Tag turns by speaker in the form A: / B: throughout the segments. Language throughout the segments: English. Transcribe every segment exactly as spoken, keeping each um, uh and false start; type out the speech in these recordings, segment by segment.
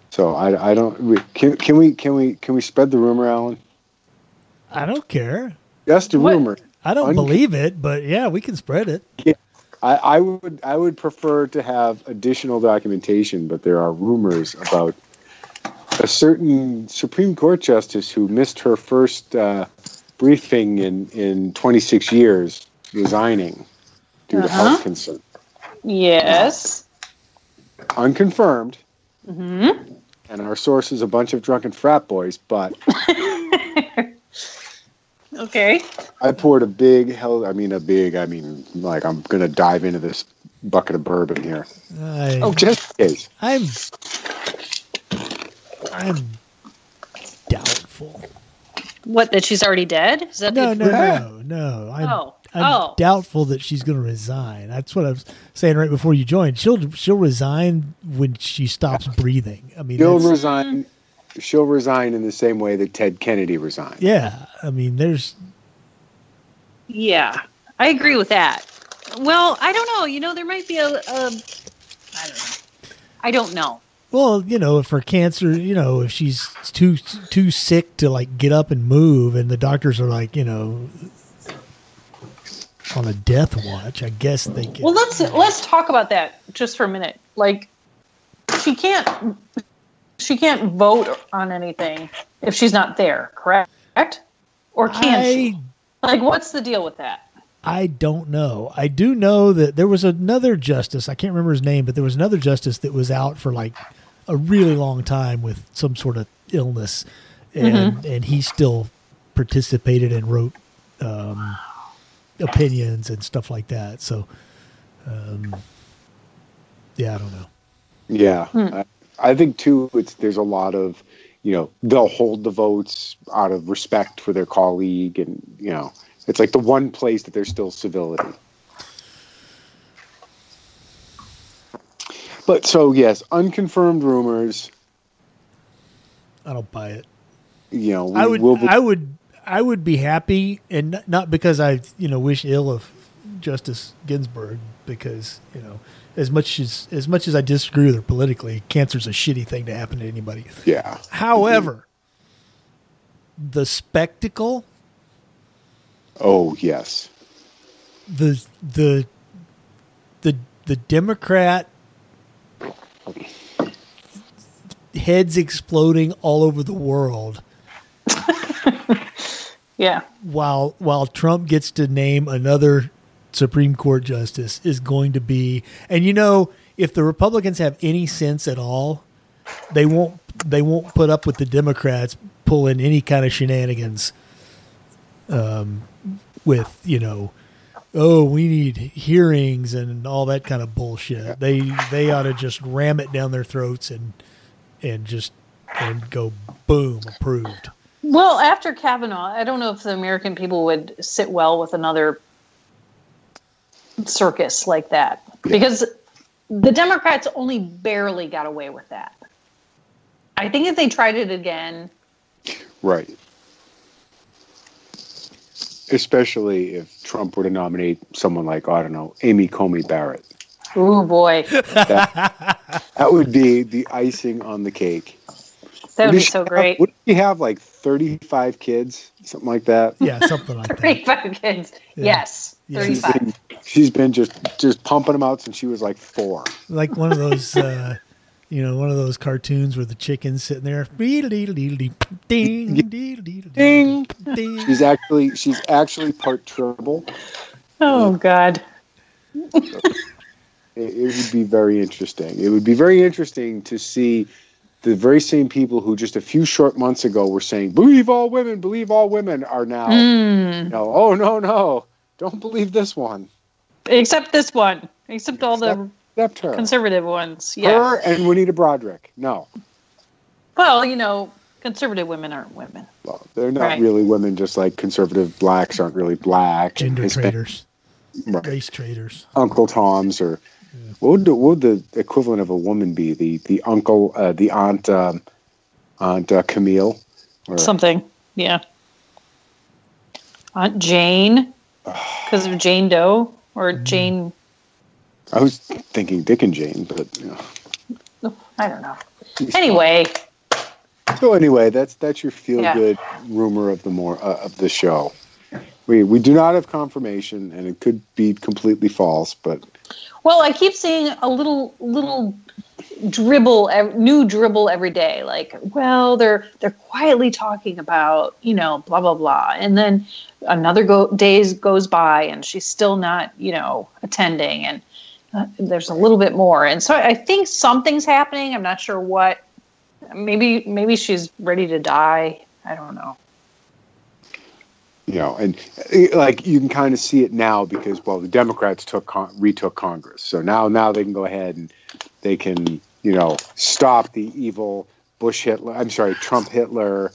A: So I, I don't. We, can, can we can we can we spread the rumor, Alan?
B: I don't care.
A: Just a
B: What?
A: rumor.
B: I don't
A: Un-
B: believe it, but yeah, we can spread it.
A: Yeah, I, I would I would prefer to have additional documentation, but there are rumors about a certain Supreme Court justice who missed her first uh, briefing in in twenty-six years, resigning due
C: Uh-huh.
A: to health concern.
C: Yes.
A: Unconfirmed.
C: Mm-hmm.
A: And our source is a bunch of drunken frat boys, but
C: Okay.
A: I poured a big hell. I mean, a big. I mean, like I'm gonna dive into this bucket of bourbon here.
B: I,
A: Oh, just in case.
B: I'm, I'm doubtful.
C: What, that she's already dead? Is that
B: No,
C: the
B: no, no, no. I'm,
C: Oh.
B: I'm
C: Oh.
B: doubtful that she's going to resign. That's what I was saying right before you joined. She'll she'll resign when she stops breathing. I mean,
A: She'll
B: that's-
A: resign. She'll resign in the same way that Ted Kennedy resigned.
B: yeah. I mean, there's
C: Yeah, I agree with that. Well, I don't know. You know, there might be a, a I don't know. I don't know.
B: well, you know, for cancer, you know, if she's too too sick to like get up and move, and the doctors are like, you know, on a death watch, I guess they can.
C: Well, let's let's talk about that just for a minute. Like, she can't she can't vote on anything if she's not there, correct? Or can
B: I,
C: she? Like, what's the deal with that?
B: I don't know. I do know that there was another justice. I can't remember his name, but there was another justice that was out for like a really long time with some sort of illness, and
C: Mm-hmm.
B: and he still participated and wrote um, opinions and stuff like that. So, um, yeah, I don't know.
A: Yeah,
C: Hmm.
A: I, I think too. It's there's a lot of, you know, they'll hold the votes out of respect for their colleague, and you know, it's like the one place that there's still civility. But so yes, unconfirmed rumors.
B: I don't buy it.
A: You know, we,
B: I would,
A: we'll be,
B: I would, I would be happy, and n- not because I, you know, wish ill of Justice Ginsburg, because you know, as much as as much as I disagree with her politically, cancer's a shitty thing to happen to anybody.
A: yeah.
B: However, the spectacle,
A: Oh yes.
B: the the the the Democrat heads exploding all over the world,
C: Yeah.
B: while while Trump gets to name another Supreme Court justice, is going to be, and you know, if the Republicans have any sense at all, they won't they won't put up with the Democrats pulling any kind of shenanigans um, with, you know, oh, we need hearings and all that kind of bullshit. They they ought to just ram it down their throats and and just and go boom, approved.
C: Well, after Kavanaugh, I don't know if the American people would sit well with another circus like that, because the Democrats only barely got away with that. I think if they tried it again,
A: Right. Especially if Trump were to nominate someone like, I don't know, Amy Comey Barrett.
C: oh boy,
A: That, that would be the icing on the cake.
C: that would
A: What
C: be
A: does she
C: so
A: have-
C: great.
A: What did he have, like thirty-five kids? Something like that?
B: Yeah, something like that.
C: thirty-five kids.
B: Yeah.
C: Yes,
B: Yeah.
A: She's
C: thirty-five.
A: been, she's been just, just pumping them out since she was like four.
B: Like one of those, uh, you know, one of those cartoons where the chicken's sitting there, ding, ding, ding, ding.
A: She's actually she's actually part Tribble.
C: Oh God.
A: It, it would be very interesting. It would be very interesting to see the very same people who just a few short months ago were saying, believe all women, believe all women, are now,
C: Mm.
A: you know, oh, no, no, don't believe this one.
C: Except this one. Except all the
A: Except, except her.
C: conservative ones. Yeah.
A: Her and Juanita Broderick. No.
C: Well, you know, conservative women aren't women.
A: Well, they're not
C: Right.
A: really women, just like conservative blacks aren't really black. and
B: Gender
A: Hispanic-
B: traders,
A: Right.
B: race traders.
A: Uncle Toms, or what would, the, what would the equivalent of a woman be? The the uncle, uh, the aunt, um, Aunt uh, Camille, or
C: Something. Yeah. Aunt Jane. Because of Jane Doe or Jane.
A: I was thinking Dick and Jane, but you know.
C: I don't know. Anyway.
A: So anyway, that's that's your feel
C: Yeah.
A: good rumor of the more uh, of the show. We we do not have confirmation, and it could be completely false, but
C: Well, I keep seeing a little little dribble, ev- new dribble every day. Like, well, they're they're quietly talking about, you know, blah blah blah, and then another go- days goes by, and she's still not, you know, attending, and uh, there's a little bit more, and so I think something's happening. I'm not sure what. Maybe maybe she's ready to die. I don't know.
A: you know, and uh, like you can kind of see it now because well, the Democrats took con- retook Congress, so now now they can go ahead and they can you know stop the evil Bush Hitler. I'm sorry, Trump Hitler.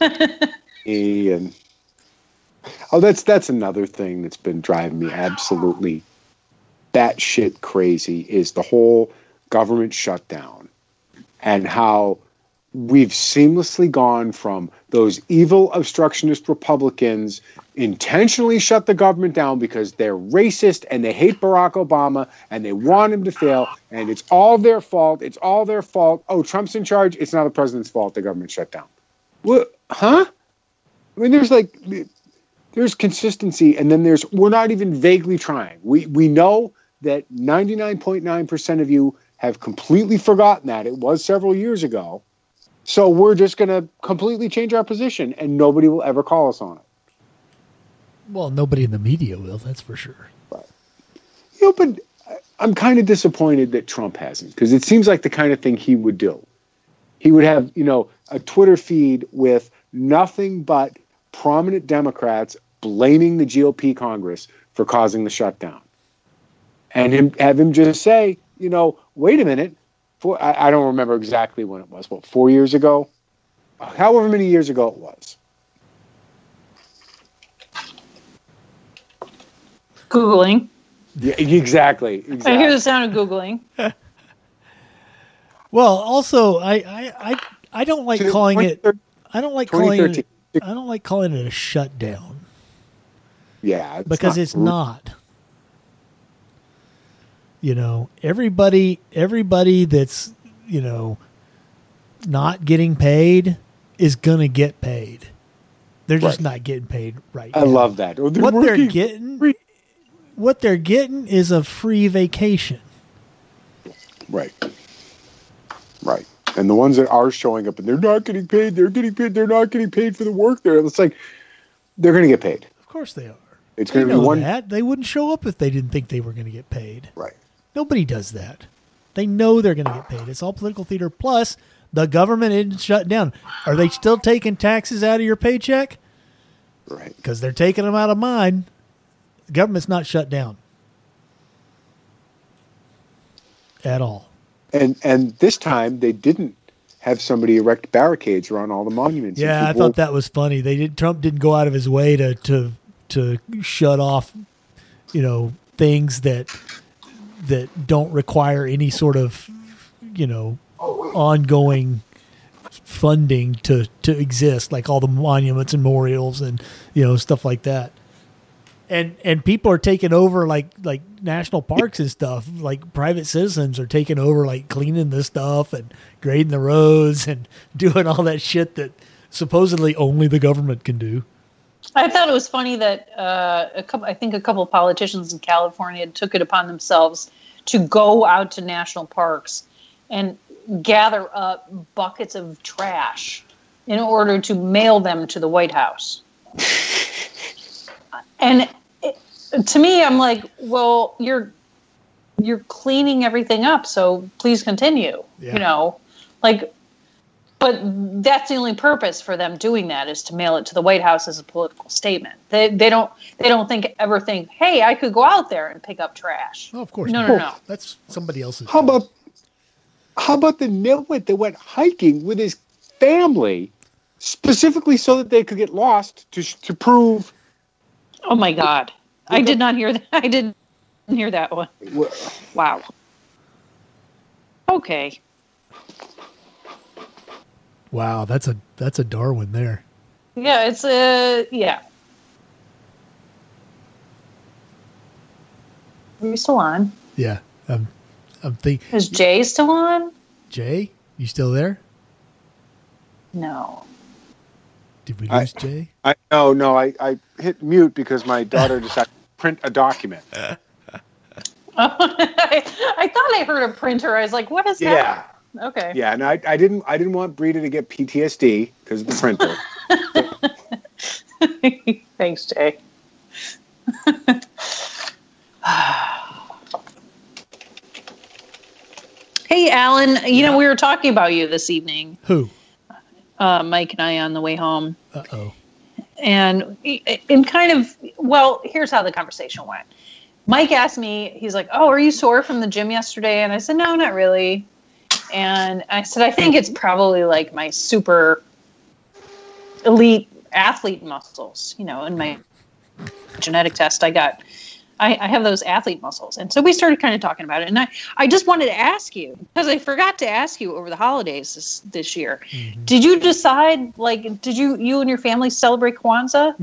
A: and oh, that's that's another thing that's been driving me absolutely batshit crazy is the whole government shutdown and how we've seamlessly gone from those evil obstructionist Republicans intentionally shut the government down because they're racist and they hate Barack Obama and they want him to fail and it's all their fault. It's all their fault. Oh, Trump's in charge. It's not the president's fault. The government shut down. What? Huh? I mean, there's like, there's consistency and then there's, we're not even vaguely trying. We, we know that ninety-nine point nine percent of you have completely forgotten that. It was several years ago. So we're just going to completely change our position and nobody will ever call us on it.
B: Well, nobody in the media will, that's for sure.
A: But, you know, but I'm kind of disappointed that Trump hasn't because it seems like the kind of thing he would do. He would have, you know, a Twitter feed with nothing but prominent Democrats blaming the G O P Congress for causing the shutdown. And him, have him just say, you know, wait a minute. Four, I, I don't remember exactly when it was. What, four years ago? However many years ago it was.
C: Googling.
A: Yeah, exactly. exactly.
C: I hear the sound of Googling.
B: Well, also, I, I, I, I don't like calling it. I don't like calling it. I don't like calling it a shutdown.
A: Yeah, it's
B: because
A: not,
B: it's not. You know, everybody, everybody that's you know not getting paid is gonna get paid. They're just
A: right.
B: not getting paid right.
A: I
B: now.
A: love that. Oh, they're
B: what
A: working.
B: they're getting, what they're getting is a free vacation.
A: Right. Right. And the ones that are showing up and they're not getting paid, they're getting paid, they're not getting paid for the work there. It's like they're going to get paid.
B: Of course they are.
A: It's
B: they
A: going to
B: know
A: be one.
B: That. They wouldn't show up if they didn't think they were going to get paid.
A: Right.
B: Nobody does that. They know they're going to get paid. It's all political theater. Plus, the government isn't shut down. Are they still taking taxes out of your paycheck?
A: Right.
B: Because they're taking them out of mine. The government's not shut down at all.
A: And and this time they didn't have somebody erect barricades around all the monuments.
B: Yeah, I thought that was funny. They did. Trump didn't go out of his way to to to shut off, you know, things that that don't require any sort of, you know, ongoing funding to to exist, like all the monuments and memorials and you know stuff like that. And and people are taking over like like national parks and stuff. Like private citizens are taking over, like cleaning this stuff and grading the roads and doing all that shit that supposedly only the government can do.
C: I thought it was funny that uh, a couple. I think a couple of politicians in California took it upon themselves to go out to national parks and gather up buckets of trash in order to mail them to the White House. And it, to me, I'm like, well, you're you're cleaning everything up, so please continue.
B: Yeah.
C: You know, like, but that's the only purpose for them doing that is to mail it to the White House as a political statement. They they don't they don't think ever think, hey, I could go out there and pick up trash.
B: Oh, of course,
C: no,
B: not.
C: no, no.
B: That's somebody else's.
A: How
B: job.
A: about how about the nitwit that went hiking with his family specifically so that they could get lost to to prove.
C: Oh my God! I did not hear that. I didn't hear that one. Wow. Okay.
B: Wow, that's a that's a Darwin there.
C: Yeah, it's a uh, yeah. Are you still on?
B: Yeah, I'm I'm thinking.
C: Is Jay still on?
B: Jay, you still there?
C: No.
B: Did we
A: I-
B: lose Jay?
A: I no no I, I hit mute because my daughter decided to print a document.
C: I, I thought I heard a printer. I was like, what is
A: Yeah.
C: that? Okay.
A: Yeah, and I, I didn't I didn't want Brita to get P T S D because of the printer.
C: Thanks, Jay. Hey, Alan, you know, we were talking about you this evening,
B: Who?
C: uh, Mike and I, on the way home.
B: Uh oh.
C: And in kind of, well, here's how the conversation went. Mike asked me, he's like, oh, are you sore from the gym yesterday? And I said, no, not really. And I said, I think it's probably like my super elite athlete muscles. You know, in my genetic test, I got, I, I have those athlete muscles. And so we started kind of talking about it. And I, I just wanted to ask you, because I forgot to ask you over the holidays this, this year.
B: Mm-hmm.
C: Did you decide, like, did you, you and your family celebrate Kwanzaa?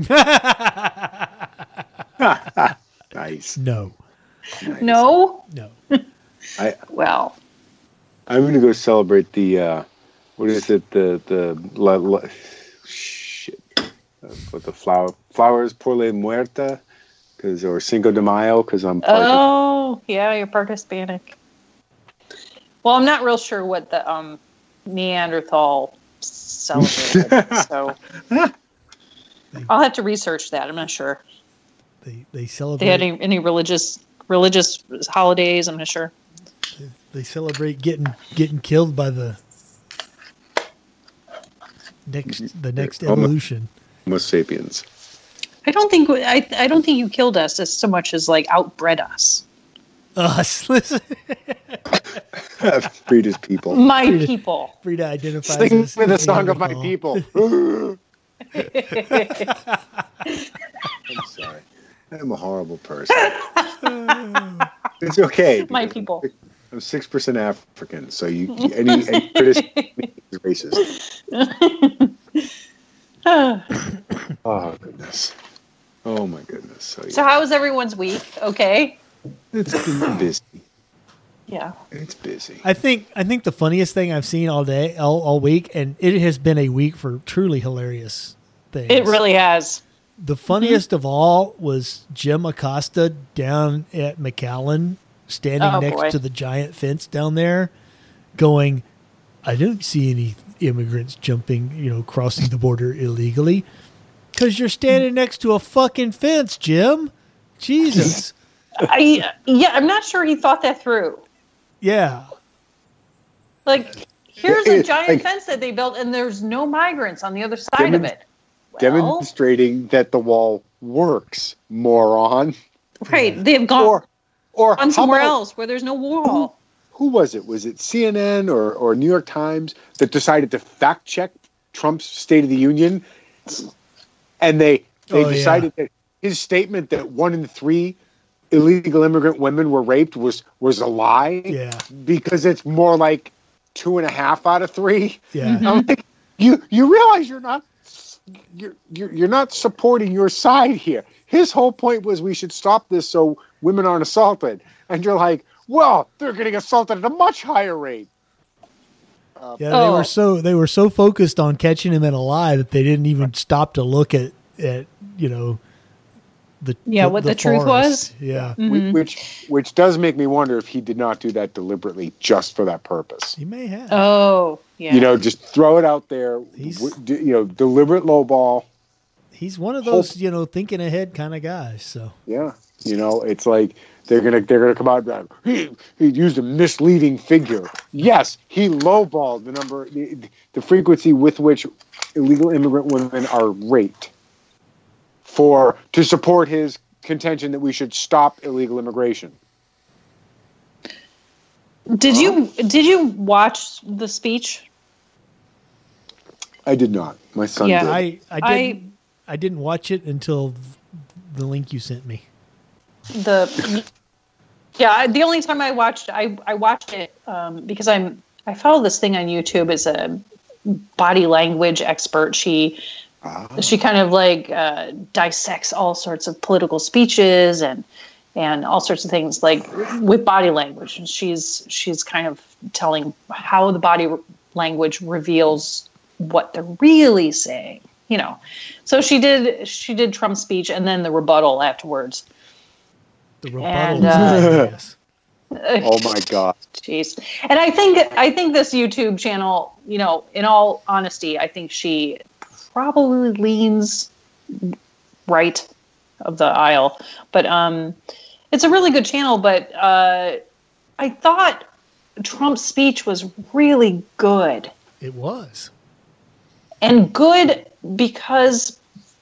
A: Nice.
B: No.
A: nice.
C: No?
B: No.
A: I
C: Well,
A: I'm going to go celebrate the uh, what is it the the la, la, shit uh, what the flower flowers por la muerta because or Cinco de Mayo because I'm part
C: oh, yeah, you're part Hispanic. Well, I'm not real sure what the um, Neanderthal celebrated, so I'll have to research that. I'm not sure.
B: They they
C: They
B: celebrate.
C: had any, any religious religious holidays? I'm not sure.
B: They celebrate getting getting killed by the next the next
A: Homo-
B: evolution.
A: Homo sapiens.
C: I don't think I I don't think you killed us as so much as like outbred us.
B: Us. Listen.
A: Brita's people.
C: My
B: Frida-
C: people.
B: Frida identifies
A: Sing
B: as
A: with the song of my
B: Neanderthal.
A: people. I'm sorry. I'm a horrible person. It's okay.
C: My
A: because
C: people.
A: I'm six percent African, so you any, any criticism is racist. Oh goodness. Oh my goodness. So, yeah.
C: So how was everyone's week? Okay.
A: It's been busy.
C: Yeah.
A: It's busy.
B: I think I think the funniest thing I've seen all day, all, all week, and it has been a week for truly hilarious things.
C: It really has.
B: The funniest of all was Jim Acosta down at McAllen, standing
C: Oh,
B: next
C: boy.
B: to the giant fence down there, going, "I don't see any immigrants jumping, you know, crossing the border illegally, because you're standing next to a fucking fence, Jim. Jesus,
C: I yeah, I'm not sure he thought that through.
B: yeah,
C: Like, here's a
A: It's
C: giant
A: like-
C: fence that they built, and there's no migrants on the other side of
A: Demon-
C: it. Well,
A: Demonstrating that the wall works, moron.
C: right? They've gone
A: Or, or
C: on
A: how
C: somewhere
A: about-
C: else where there's no wall.
A: Who was it? Was it C N N or, or New York Times that decided to fact check Trump's State of the Union? And they they
B: Oh, yeah.
A: decided that his statement that one in three illegal immigrant women were raped was was a lie
B: yeah,
A: because it's more like two and a half out of three.
B: yeah."
A: I'm like, you you realize you're not you're, you're you're not supporting your side here. His whole point was we should stop this so women aren't assaulted, and you're like, well, they're getting assaulted at a much higher rate. Uh,
B: Yeah, they
C: Oh.
B: were so they were so focused on catching him in a lie that they didn't even stop to look at at you know the
C: Yeah, what the truth
B: forest.
C: was?
B: Yeah,
C: Mhm.
A: Which which does make me wonder if he did not do that deliberately just for that purpose.
B: he may have.
C: Oh, yeah.
A: You know, just throw it out there.
B: He's-
A: w- d- you know, deliberate lowball.
B: He's one of those you know thinking ahead kind of guys. So
A: Yeah, you know, it's like they're gonna they're gonna come out. And, he he used a misleading figure. Yes, he lowballed the number, the, the frequency with which illegal immigrant women are raped, for to support his contention that we should stop illegal immigration.
C: Did you did you watch the speech?
A: I did not. My son
C: Yeah,
A: did.
B: I I
C: I-
B: didn't I, didn't watch it until the link you sent me.
C: The yeah, I- the only time I watched I I watched it um, because I'm I follow this thing on YouTube as a body language expert. She
A: Ah.
C: she kind of like uh, dissects all sorts of political speeches and and all sorts of things like with body language. And she's she's kind of telling how the body language reveals what they're really saying, you know. So she did she did Trump's speech and then the rebuttal afterwards.
B: The rebuttal.
C: And, uh,
B: yes.
A: Oh my God.
C: Jeez. And I think I think this YouTube channel, you know, in all honesty, I think she probably leans right of the aisle. But um, it's a really good channel. But uh, I thought Trump's speech was really good.
B: It was.
C: And good because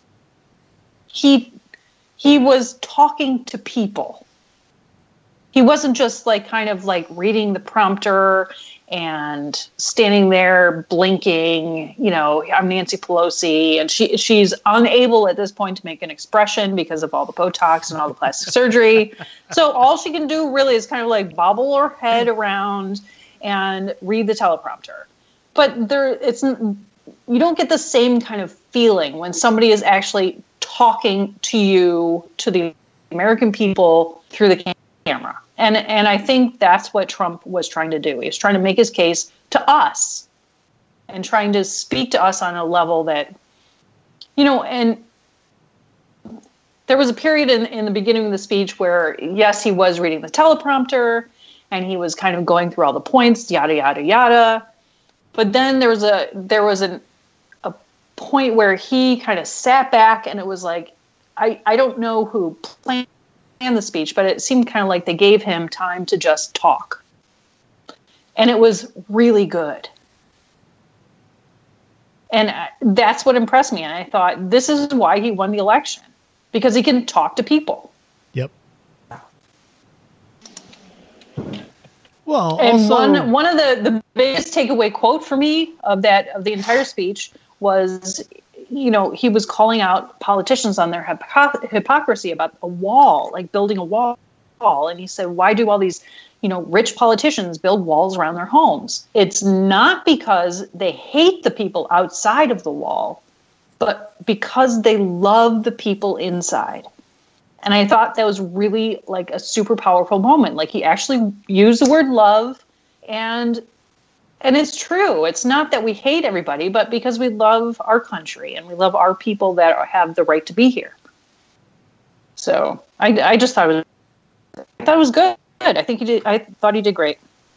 C: he he was talking to people. He wasn't just like kind of like reading the prompter and standing there blinking, you know, I'm Nancy Pelosi, and she she's unable at this point to make an expression because of all the Botox and all the plastic surgery. So all she can do really is kind of like bobble her head around and read the teleprompter. But there it's you don't get the same kind of feeling when somebody is actually talking to you, to the American people through the camera. And and I think that's what Trump was trying to do. He was trying to make his case to us and trying to speak to us on a level that, you know, and there was a period in, in the beginning of the speech where, yes, he was reading the teleprompter and he was kind of going through all the points, yada, yada, yada. But then there was a there was an, a point where he kind of sat back and it was like, I, I don't know who planned the speech, but it seemed kind of like they gave him time to just talk. And it was really good. And that's what impressed me. And I thought, this is why he won the election, because he can talk to people.
B: Yep. Well,
C: and
B: also,
C: one one of the, the biggest takeaway quote for me of that of the entire speech was, you know, he was calling out politicians on their hypocr- hypocrisy about a wall, like building a wall. And he said, why do all these, you know, rich politicians build walls around their homes? It's not because they hate the people outside of the wall, but because they love the people inside. And I thought that was really like a super powerful moment. Like he actually used the word love, and and it's true. It's not that we hate everybody, but because we love our country and we love our people that are, have the right to be here. So I, I just thought it was, I thought it was good. I think he did. I thought he did great.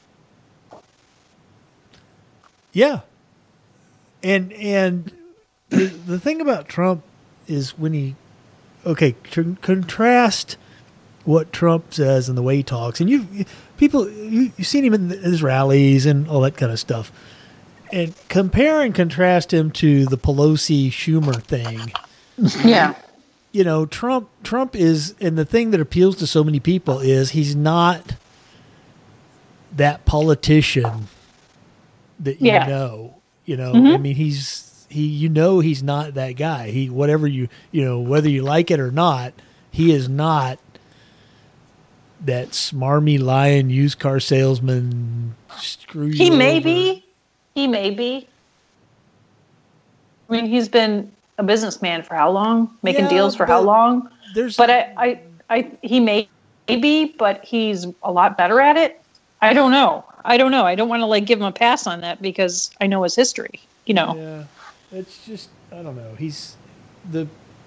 B: Yeah. And and the, the thing about Trump is when he, okay, con- contrast what Trump says and the way he talks, and you people you, you've seen him in his rallies and all that kind of stuff, and compare and contrast him to the Pelosi Schumer thing.
C: Yeah,
B: you know, Trump Trump is, and the thing that appeals to so many people is he's not that politician that you
C: yeah.
B: know. You know,
C: Mm-hmm.
B: I mean, he's he. You know, he's not that guy. He whatever you you know whether you like it or not, he is not that smarmy lion used car salesman. Screw you.
C: He may
B: over.
C: be. He may be. I mean, he's been a businessman for how long? Making
B: Yeah,
C: deals for
B: but
C: how long?
B: There's,
C: But I, I, I, he may be, but he's a lot better at it. I don't know. I don't know. I don't want to like give him a pass on that because I know his history. You know.
B: Yeah, it's just I don't know. He's the.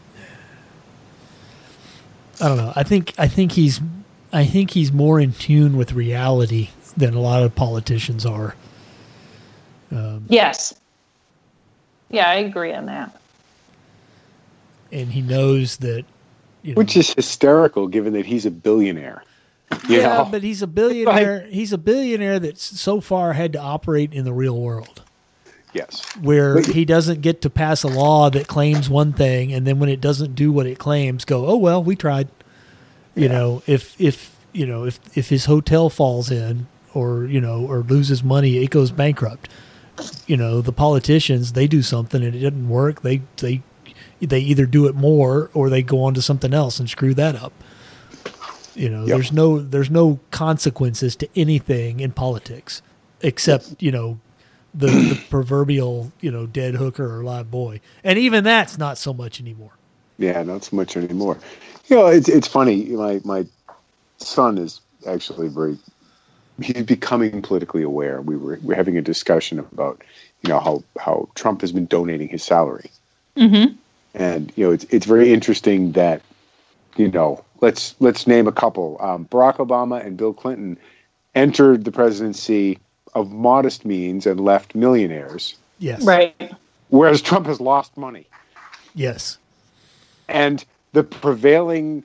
B: I don't know. I think I think he's I think he's more in tune with reality than a lot of politicians are. Um,
C: Yes. Yeah, I agree on that.
B: and he knows that. You know,
A: Which is hysterical, given that he's a billionaire. You
B: yeah,
A: know?
B: but he's a billionaire. He's a billionaire that's so far had to operate in the real world,
A: Yes.
B: where
A: But-
B: he doesn't get to pass a law that claims one thing, and then when it doesn't do what it claims, go, oh well, we tried. You
A: Yeah.
B: know, if if you know if if his hotel falls in, or you know, or loses money, it goes bankrupt. You know, the politicians, they do something and it doesn't work. They they they either do it more or they go on to something else and screw that up. You know,
A: Yep.
B: there's no there's no consequences to anything in politics except, you know, the, the proverbial, you know, dead hooker or live boy. And even that's not so much anymore.
A: Yeah, not so much anymore. You know, it's it's funny. My my son is actually very. He's becoming politically aware. We were we're having a discussion about you know, how, how Trump has been donating his salary.
C: Mm-hmm.
A: And, you know, it's it's very interesting that, you know, let's let's name a couple. Um, Barack Obama and Bill Clinton entered the presidency of modest means and left millionaires.
B: Yes.
C: Right.
A: Whereas Trump has lost money.
B: Yes.
A: And the prevailing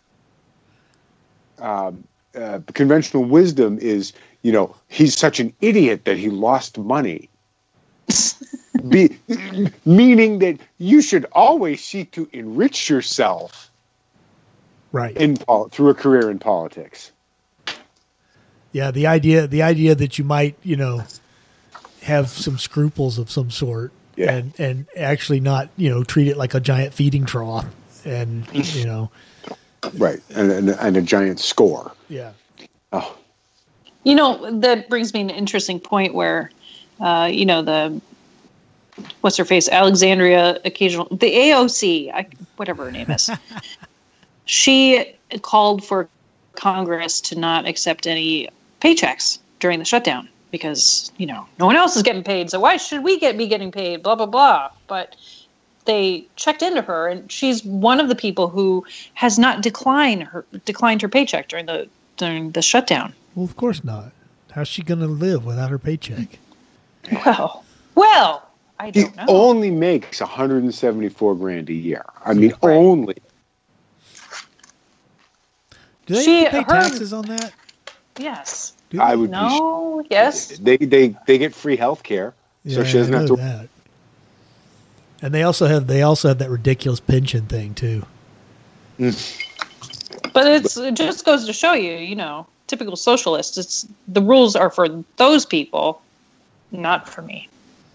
A: um, uh, conventional wisdom is, you know, he's such an idiot that he lost money. Be, meaning that you should always seek to enrich yourself,
B: right,
A: in pol- through a career in politics.
B: Yeah, the idea the idea that you might, you know, have some scruples of some sort,
A: yeah.
B: and and actually not, you know, treat it like a giant feeding trough, and you know,
A: right, and and, and a giant score.
B: Yeah.
A: Oh.
C: You know, that brings me to an interesting point where, uh, you know, the what's her face, Alexandria Occasional, the A O C, I, whatever her name is, she called for Congress to not accept any paychecks during the shutdown because, you know, no one else is getting paid, so why should we get be getting paid, blah, blah, blah. But they checked into her, and she's one of the people who has not declined her declined her paycheck during the during the shutdown.
B: Well, of course not. How's she going to live without her paycheck?
C: Well, well, I don't
A: he
C: know.
A: only makes one hundred seventy-four grand a year. I mean,
C: Right.
A: only.
B: Do they
C: She-
B: have to pay
C: her-
B: taxes on that?
C: Yes.
B: Do
A: I
B: they?
A: would
C: No.
A: be.
C: Yes.
A: They they they get free health care, so
B: Yeah,
A: she doesn't
B: I
A: have
B: know
A: to.
B: that. And they also have they also have that ridiculous pension thing too.
C: But it's, it just goes to show you, you know, typical socialist. It's the rules are for those people, not for me.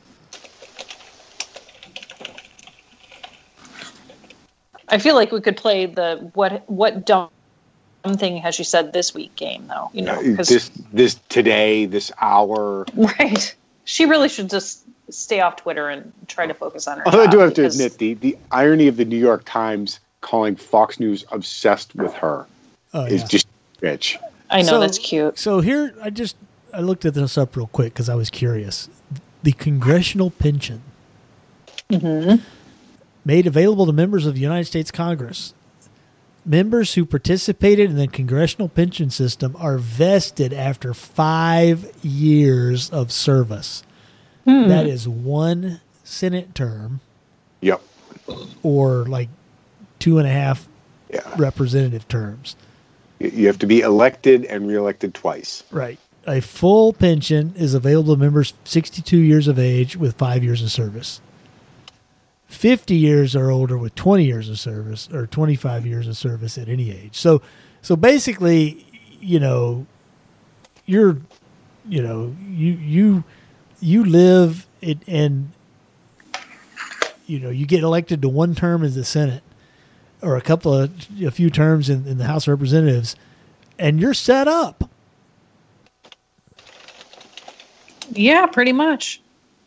C: I feel like we could play the what what dumb thing has she said this week game though, you know,
A: Uh, this this today this hour.
C: right. She really should just stay off Twitter and try to focus on her.
A: Although I
C: job
A: do have to
C: because-
A: admit the the irony of the New York Times calling Fox News obsessed with her
B: Oh,
A: is
B: yeah.
A: just rich.
C: I know
B: So-
C: that's cute.
B: So here, I just I looked at this up real quick because I was curious. The congressional pension
C: Mm-hmm.
B: made available to members of the United States Congress. Members who participated in the congressional pension system are vested after five years of service.
C: Hmm.
B: That is one Senate term
A: Yep.
B: or like two and a half
A: Yeah.
B: representative terms.
A: You you have to be elected and reelected twice.
B: Right. A full pension is available to members sixty-two years of age with five years of service. fifty years or older with twenty years of service, or twenty-five years of service at any age. So, so basically, you know, you're, you know, you, you, you live it and, you know, you get elected to one term as the Senate or a couple of, a few terms in, in the House of Representatives, and you're set up.
C: Yeah, pretty much.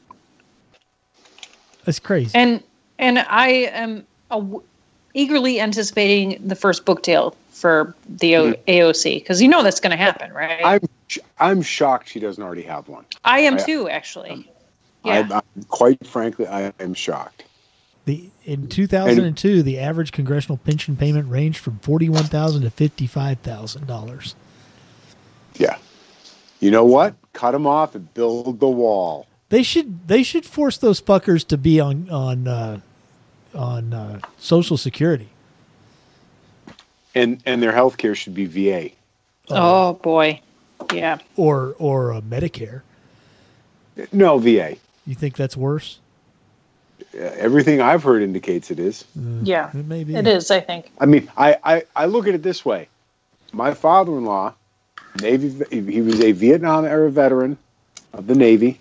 B: That's crazy.
C: And and I am uh, eagerly anticipating the first book deal for the o- A O C because you know that's going to happen, right?
A: I'm sh- I'm shocked she doesn't already have one.
C: I am
A: I-
C: too, actually.
A: I,
C: Yeah.
A: I'm quite frankly, I am shocked.
B: The in two thousand two, the average congressional pension payment ranged from forty-one thousand dollars to fifty-five thousand dollars.
A: Yeah. You know what? Cut them off and build the wall.
B: They should they should force those fuckers to be on on uh, on uh, Social Security.
A: And and their health care should be V A.
C: Oh boy, yeah.
B: or or uh, Medicare.
A: No, V A.
B: You think that's worse?
A: Uh, Everything I've heard indicates it is.
C: Yeah,
B: It may be.
C: it is. I think.
A: I mean, I, I, I look at it this way. My father-in-law, Navy, he was a Vietnam era veteran of the Navy,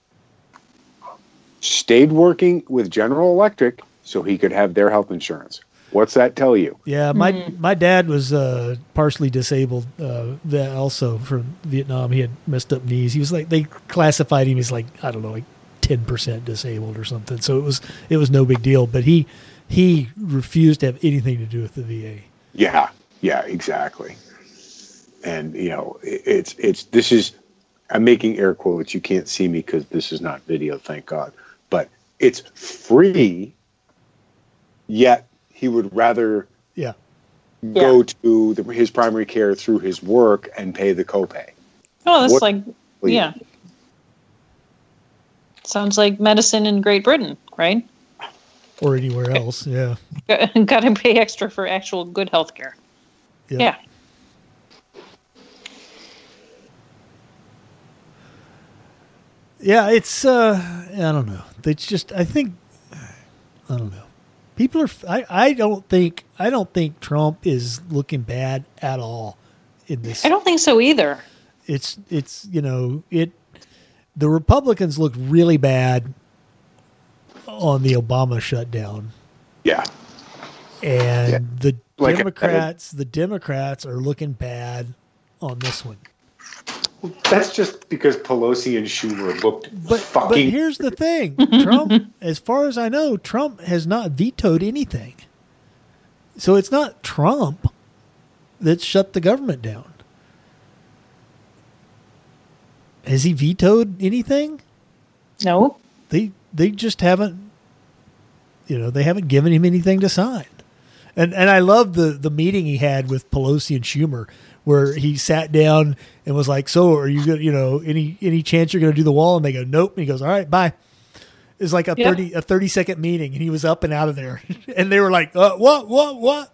A: stayed working with General Electric so he could have their health insurance. What's that tell you?
B: Yeah, my my dad was uh, partially disabled. Uh, that also from Vietnam, he had messed up knees. He was like they classified him as like I don't know, like ten percent disabled or something. So it was it was no big deal. But he he refused to have anything to do with the V A.
A: Yeah, yeah, exactly. And you know, it, it's it's this is I'm making air quotes. You can't see me because this is not video, thank God. But it's free, yet he would rather
B: Yeah.
A: go
C: Yeah.
A: to the, his primary care through his work and pay the copay.
C: Oh, that's
A: What-
C: like, yeah. Sounds like medicine in Great Britain, right?
B: Or anywhere else. Yeah.
C: Got to pay extra for actual good health care.
B: Yep.
C: Yeah.
B: Yeah, it's uh I don't know. It's just I think I don't know. People are I, I don't think I don't think Trump is looking bad at all in this.
C: I don't think so either.
B: It's it's you know, it the Republicans look really bad on the Obama shutdown.
A: Yeah.
B: And
A: Yeah.
B: the
A: Like I-
B: Democrats the Democrats are looking bad on this one.
A: That's just because Pelosi and Schumer looked
B: But, but
A: fucking.
B: here's the thing. Trump, as far as I know, Trump has not vetoed anything. So it's not Trump that shut the government down. Has he vetoed anything?
C: No.
B: They they just haven't, you know, they haven't given him anything to sign. And and I love the the meeting he had with Pelosi and Schumer, where he sat down and was like, "So, are you gonna, you know, any any chance you're going to do the wall?" And they go, "Nope." And he goes, "All right, bye." It's like a
C: Yeah.
B: thirty a thirty second meeting, and he was up and out of there. And they were like, uh, "What? What? What?"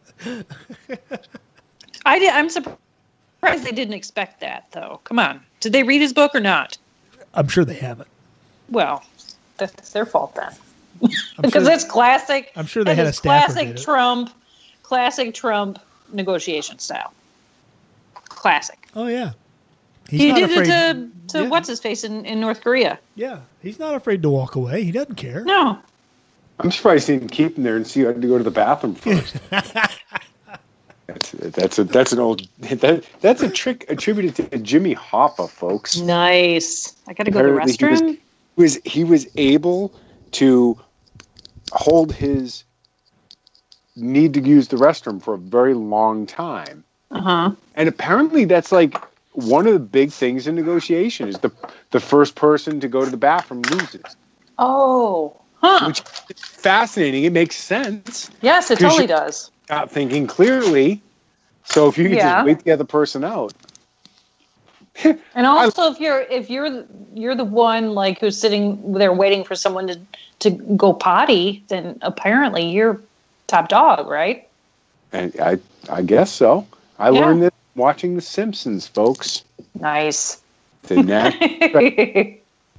C: I did, I'm surprised they didn't expect that, though. Come on. Did they read his book or not?
B: I'm sure they haven't.
C: Well, that's their fault then.
B: I'm
C: Because
B: sure,
C: that's classic.
B: I'm sure they
C: that
B: had a
C: is
B: staffer
C: classic
B: did it.
C: Trump, classic Trump negotiation style. Classic.
B: Oh yeah, he's
C: He
B: not
C: did
B: afraid.
C: it to, to
B: yeah.
C: what's his face in, in North Korea.
B: Yeah, he's not afraid to walk away. He doesn't care.
C: No.
A: I'm surprised he didn't keep him there and see who had to go to the bathroom first. that's that's a that's an old that that's a trick attributed to Jimmy Hoffa, folks.
C: Nice. I got to go to the
A: Apparently he
C: restroom.
A: was he was able to hold his need to use the restroom for a very long time.
C: Uh huh.
A: And apparently that's like one of the big things in negotiation is the the first person to go to the bathroom loses.
C: Oh. Huh.
A: Which is fascinating. It makes sense.
C: Yes, it
A: 'Cause
C: totally
A: you-
C: does.
A: Not thinking clearly. So if you could
C: Yeah.
A: just wait the other person out.
C: And also, if you're if you're you're the one like who's sitting there waiting for someone to to go potty, then apparently you're top dog, right?
A: And I I guess so. I
C: Yeah.
A: learned this watching The Simpsons, folks.
C: Nice.
A: The nat-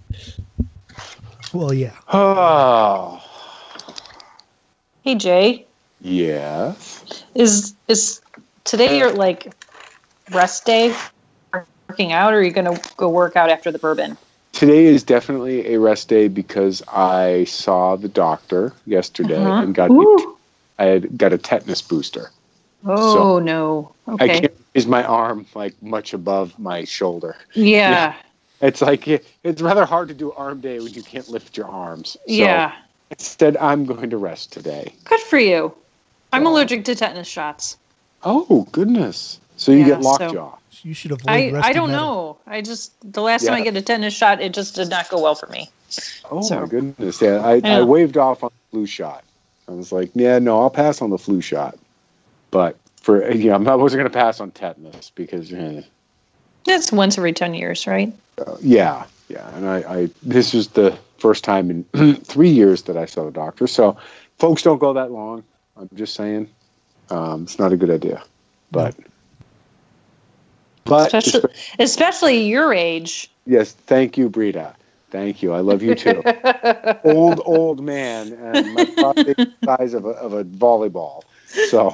B: Well, yeah.
A: oh,
C: Hey Jay,
A: yes.
C: is is today your like rest day? Working out, or are you going to go work out after the bourbon?
A: Today is definitely a rest day because I saw the doctor yesterday
C: Uh-huh.
A: and got
C: Ooh.
A: I had got a tetanus booster.
C: Oh no.
A: I
C: Okay.
A: can't raise my arm like much above my shoulder.
C: Yeah.
A: It's like it, it's rather hard to do arm day when you can't lift your arms. So
C: Yeah.
A: instead, I'm going to rest today.
C: Good for you. I'm
A: Oh.
C: allergic to tetanus shots.
A: Oh goodness! So you
C: Yeah,
A: get
C: so-
A: lockjaw.
B: You should avoid.
C: I,
B: rusty
C: I don't
B: metal.
C: know. I just the last time I
A: Yeah.
C: get a tetanus shot, it just did not go well for me.
A: Oh
C: So-
A: my goodness! Yeah, I,
C: Yeah.
A: I waved off on the flu shot. I was like, yeah, no, I'll pass on the flu shot. But for yeah, I'm not, I wasn't going to pass on tetanus because eh,
C: That's once every ten years, right?
A: uh, yeah, yeah. And I, I this is the first time in three years that I saw the doctor. So folks, don't go that long. I'm just saying, um, it's not a good idea. But but
C: Especially, especially your age.
A: yes, thank you, Brita. Thank you. I love you too. old, old man, and my prostate is the size of a, of a volleyball. So,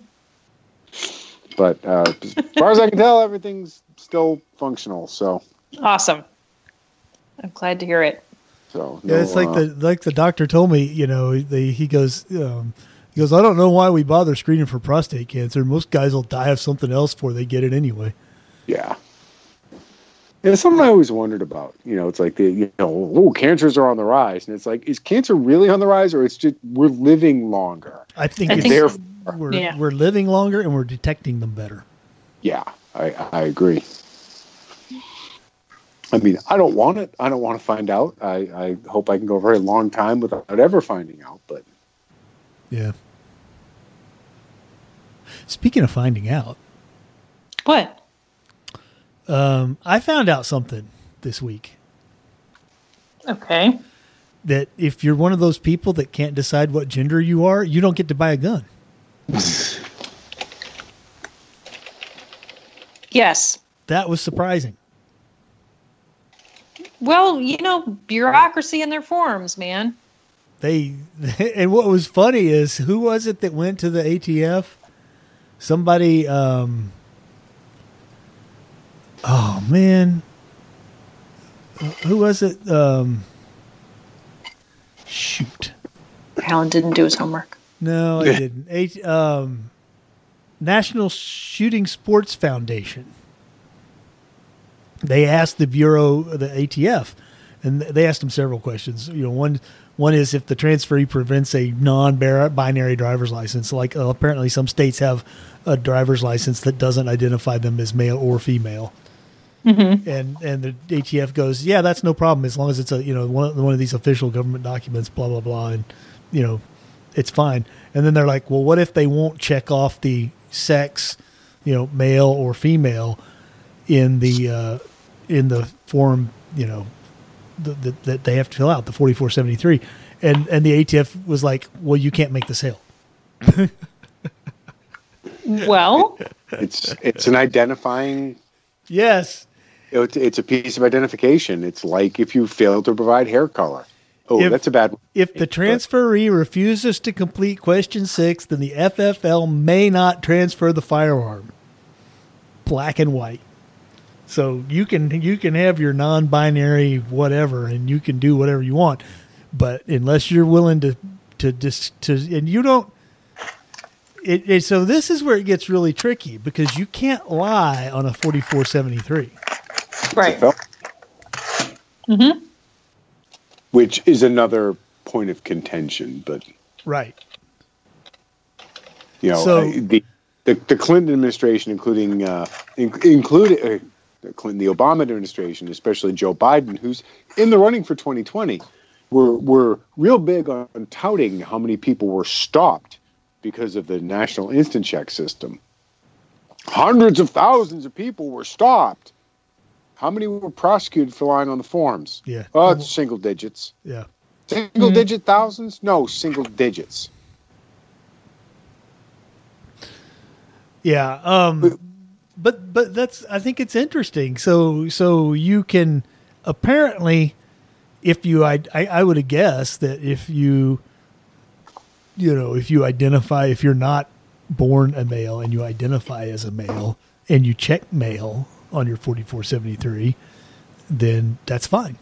A: but uh, as far as I can tell, everything's still functional. So,
C: Awesome. I'm glad to hear it.
A: so
B: Yeah,
A: no,
B: it's like
A: uh,
B: the like the doctor told me. You know, they, he goes, um, he goes. I don't know why we bother screening for prostate cancer. Most guys will die of something else before they get it anyway.
A: yeah. And it's something I always wondered about. You know, it's like the you know, oh, cancers are on the rise, and it's like, is cancer really on the rise, or it's just we're living longer?
B: I think,
C: I
B: it's,
C: think-
A: Therefore,
B: we're
C: Yeah.
B: we're living longer and we're detecting them better.
A: yeah, I I agree. I mean, I don't want it. I don't want to find out. I, I hope I can go a very long time without ever finding out. But
B: yeah. Speaking of finding out,
C: what?
B: Um, I found out something this week.
C: Okay.
B: That if you're one of those people that can't decide what gender you are, you don't get to buy a gun.
C: Yes.
B: That was surprising.
C: Well, you know, bureaucracy in their forms, man.
B: They and what was funny is, who was it that went to the A T F? Somebody, um, oh man, who was it? Um, shoot.
C: Alan didn't do his homework.
B: No, I didn't. A- um, National Shooting Sports Foundation. They asked the Bureau, the A T F, and they asked them several questions. You know, one one is if the transferee prevents a non-binary driver's license. Like uh, apparently some states have a driver's license that doesn't identify them as male or female. Mm-hmm. And and the A T F goes, yeah, that's no problem as long as it's a you know one one of these official government documents, blah blah blah, and you know it's fine. And then they're like, well, what if they won't check off the sex, you know, male or female in the uh, in the form, you know, that the, the, they have to fill out, the forty-four seventy-three, and and the A T F was like, well, you can't make the sale.
C: Well,
A: it's it's an identifying.
B: Yes.
A: It's, it's a piece of identification. It's like if you fail to provide hair color. Oh,
B: If-
A: that's a bad one.
B: If the transferee refuses to complete question six, then the F F L may not transfer the firearm. Black and white. So you can you can have your non-binary whatever, and you can do whatever you want, but unless you're willing to to dis, to and you don't. It, it, so this is where it gets really tricky, because you can't lie on a forty-four seventy-three.
C: right.
A: Mm-hmm. Which is another point of contention, but
B: Right.
A: you know,
B: So-
A: I- the, the the Clinton administration, including uh, in, including uh, the Clinton, the Obama administration, especially Joe Biden, who's in the running for twenty twenty, were were real big on, on touting how many people were stopped because of the national instant check system. Hundreds of thousands of people were stopped. How many were prosecuted for lying on the forms?
B: Yeah.
A: Oh, it's single digits.
B: Yeah.
A: Single digit thousands? No, single digits.
B: Yeah. Um, but but that's I think it's interesting. So so you can apparently, if you I I, I would guess that if you you know if you identify if you're not born a male and you identify as a male and you check male on your forty-four seventy-three, then that's fine,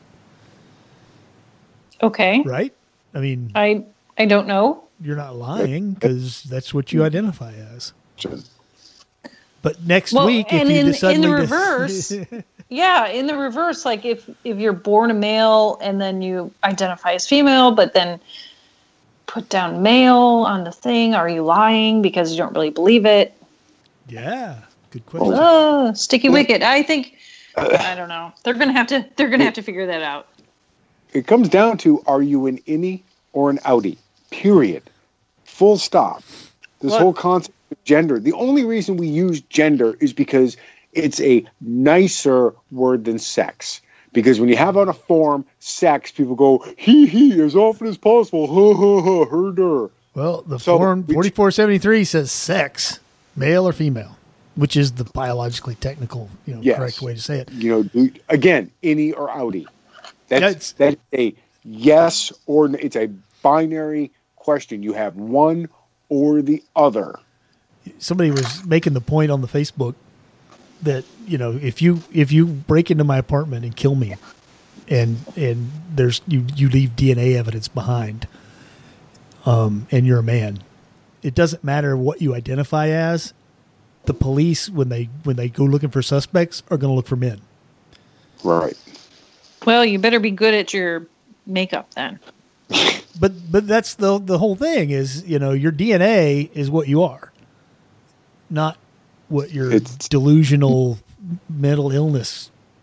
C: Okay.
B: right? I mean,
C: I I don't know.
B: you're not lying because that's what you identify as.
A: Just,
B: But next
C: Well,
B: week, if
C: and
B: you
C: in- in the
B: suddenly dis-
C: reverse- Yeah, in the reverse, like if if you're born a male and then you identify as female, but then put down male on the thing, are you lying because you don't really believe it?
B: yeah, good question.
C: Oh, sticky wicket. I think I don't know. They're gonna have to. They're gonna have to figure that out.
A: it comes down to, are you an innie or an outie? Period. Full stop. This
B: What?
A: whole concept of gender, the only reason we use gender is because it's a nicer word than sex. Because when you have on a form sex, people go, he, he, as often as possible, ha, ha, ha, her, der.
B: Well, the
A: So,
B: form
A: we-
B: forty-four seventy-three says sex, male or female, which is the biologically technical, you know,
A: Yes.
B: correct way to say it.
A: You know, do- again, innie or outie.
B: That's-
A: That's, that's a yes or n- it's a binary question. You have one or the other.
B: Somebody was making the point on the Facebook that, you know, if you if you break into my apartment and kill me, and and there's you you leave D N A evidence behind, um, and you're a man, it doesn't matter what you identify as. The police, when they when they go looking for suspects, are going to look for men.
A: Right.
C: Well, you better be good at your makeup then.
B: But but that's the the whole thing is, you know, your D N A is what you are, not what your
A: It's-
B: delusional mental illness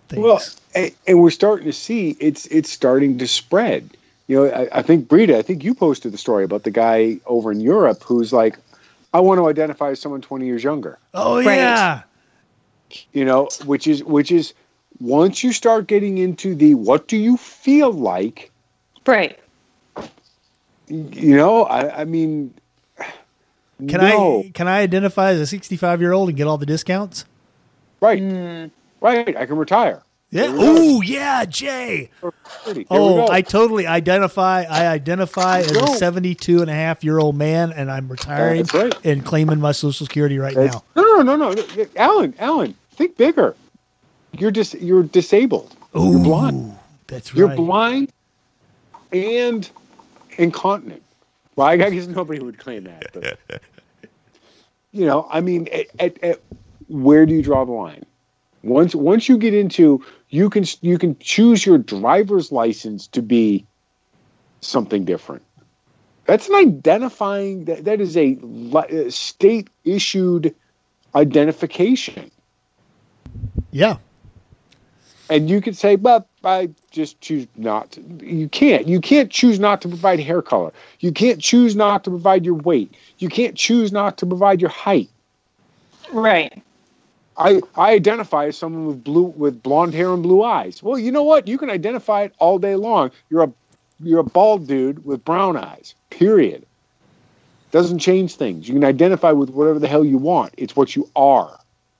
B: thinks.
A: Well, and, and we're starting to see it's it's starting to spread. You know, I, I think Brita, I think you posted the story about the guy over in Europe who's like, I want to identify as someone twenty years younger.
B: Oh
C: Right.
B: yeah.
A: You know, which is which is once you start getting into the what do you feel like,
C: Right.
A: you know, I, I mean,
B: Can
A: no.
B: I can I identify as a sixty-five year old and get all the discounts?
A: right,
C: Mm.
A: right, I can retire.
B: Yeah.
A: There we go.
B: Oh yeah, Jay.
A: There we
B: Oh,
A: go.
B: I totally identify. I identify as a
A: go.
B: seventy-two and a half year old man, and I'm retiring
A: That's right.
B: and claiming my Social Security right
A: That's-
B: now.
A: No, no, no, no, Alan, Alan, think bigger. You're dis- you're disabled.
B: Ooh,
A: You're blind.
B: That's
A: You're
B: right.
A: blind and incontinent. Well, I guess nobody would claim that. But, you know, I mean, at, at, at, where do you draw the line? Once once you get into, you can you can choose your driver's license to be something different. That's an identifying. That that is a li- state issued identification.
B: Yeah.
A: And you could say, but I just choose not to. You can't. You can't choose not to provide hair color. You can't choose not to provide your weight. You can't choose not to provide your height.
C: Right.
A: I, I identify as someone with blue with blonde hair and blue eyes. Well, you know what? You can identify it all day long. You're a you're a bald dude with brown eyes. Period. Doesn't change things. You can identify with whatever the hell you want. It's what you are.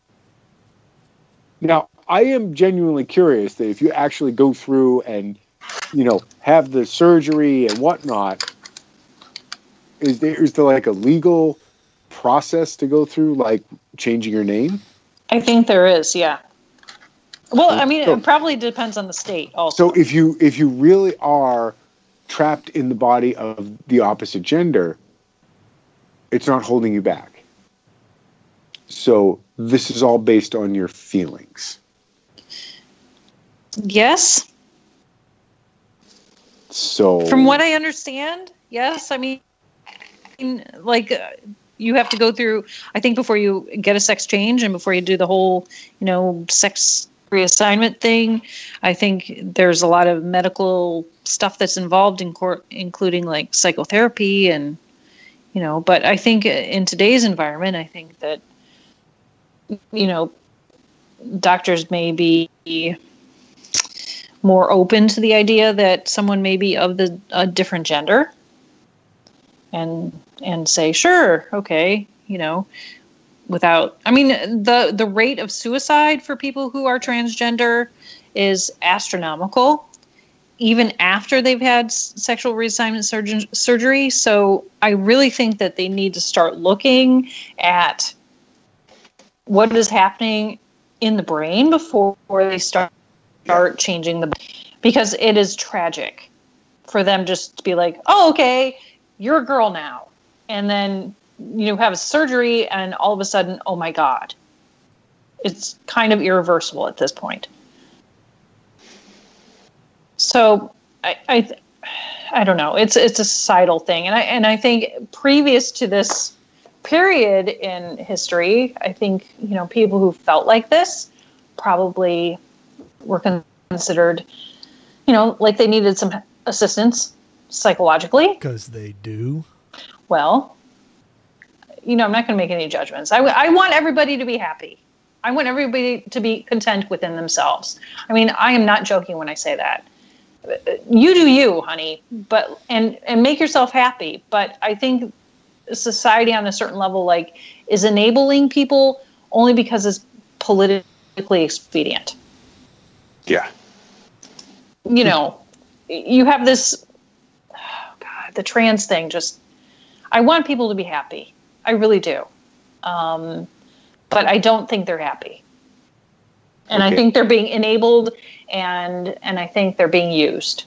A: Now, I am genuinely curious that if you actually go through and, you know, have the surgery and whatnot, is there is there like a legal process to go through, like changing your name?
C: I think there is, yeah. Well, I mean,
A: So-
C: it probably depends on the state also.
A: So if you if you really are trapped in the body of the opposite gender, it's not holding you back. So this is all based on your feelings.
C: Yes.
A: So
C: From what I understand, yes. I mean, like, uh, you have to go through, I think, before you get a sex change and before you do the whole, you know, sex reassignment thing, I think there's a lot of medical stuff that's involved in court, including like psychotherapy and, you know, but I think in today's environment, I think that, you know, doctors may be more open to the idea that someone may be of the a different gender and and say, sure, okay, you know, without, I mean, the the rate of suicide for people who are transgender is astronomical, even after they've had s- sexual reassignment surgeon, surgery. So I really think that they need to start looking at what is happening in the brain before they start start changing the, because it is tragic for them just to be like, oh, okay, you're a girl now. And then, you know, have a surgery and all of a sudden, oh my God, it's kind of irreversible at this point. So I, I, th- I don't know. It's, it's a societal thing. And I, and I think previous to this period in history, I think, you know, people who felt like this probably were considered, you know, like they needed some assistance psychologically.
B: Because they do.
C: Well, you know, I'm not going to make any judgments. I, w- I want everybody to be happy. I want everybody to be content within themselves. I mean, I am not joking when I say that. You do you, honey, but and and make yourself happy. But I think society on a certain level, like, is enabling people only because it's politically expedient.
A: yeah,
C: You know, you have this, oh God, the trans thing. Just, I want people to be happy. I really do. Um, but I don't think they're happy. And
A: Okay.
C: I think they're being enabled, and and I think they're being used.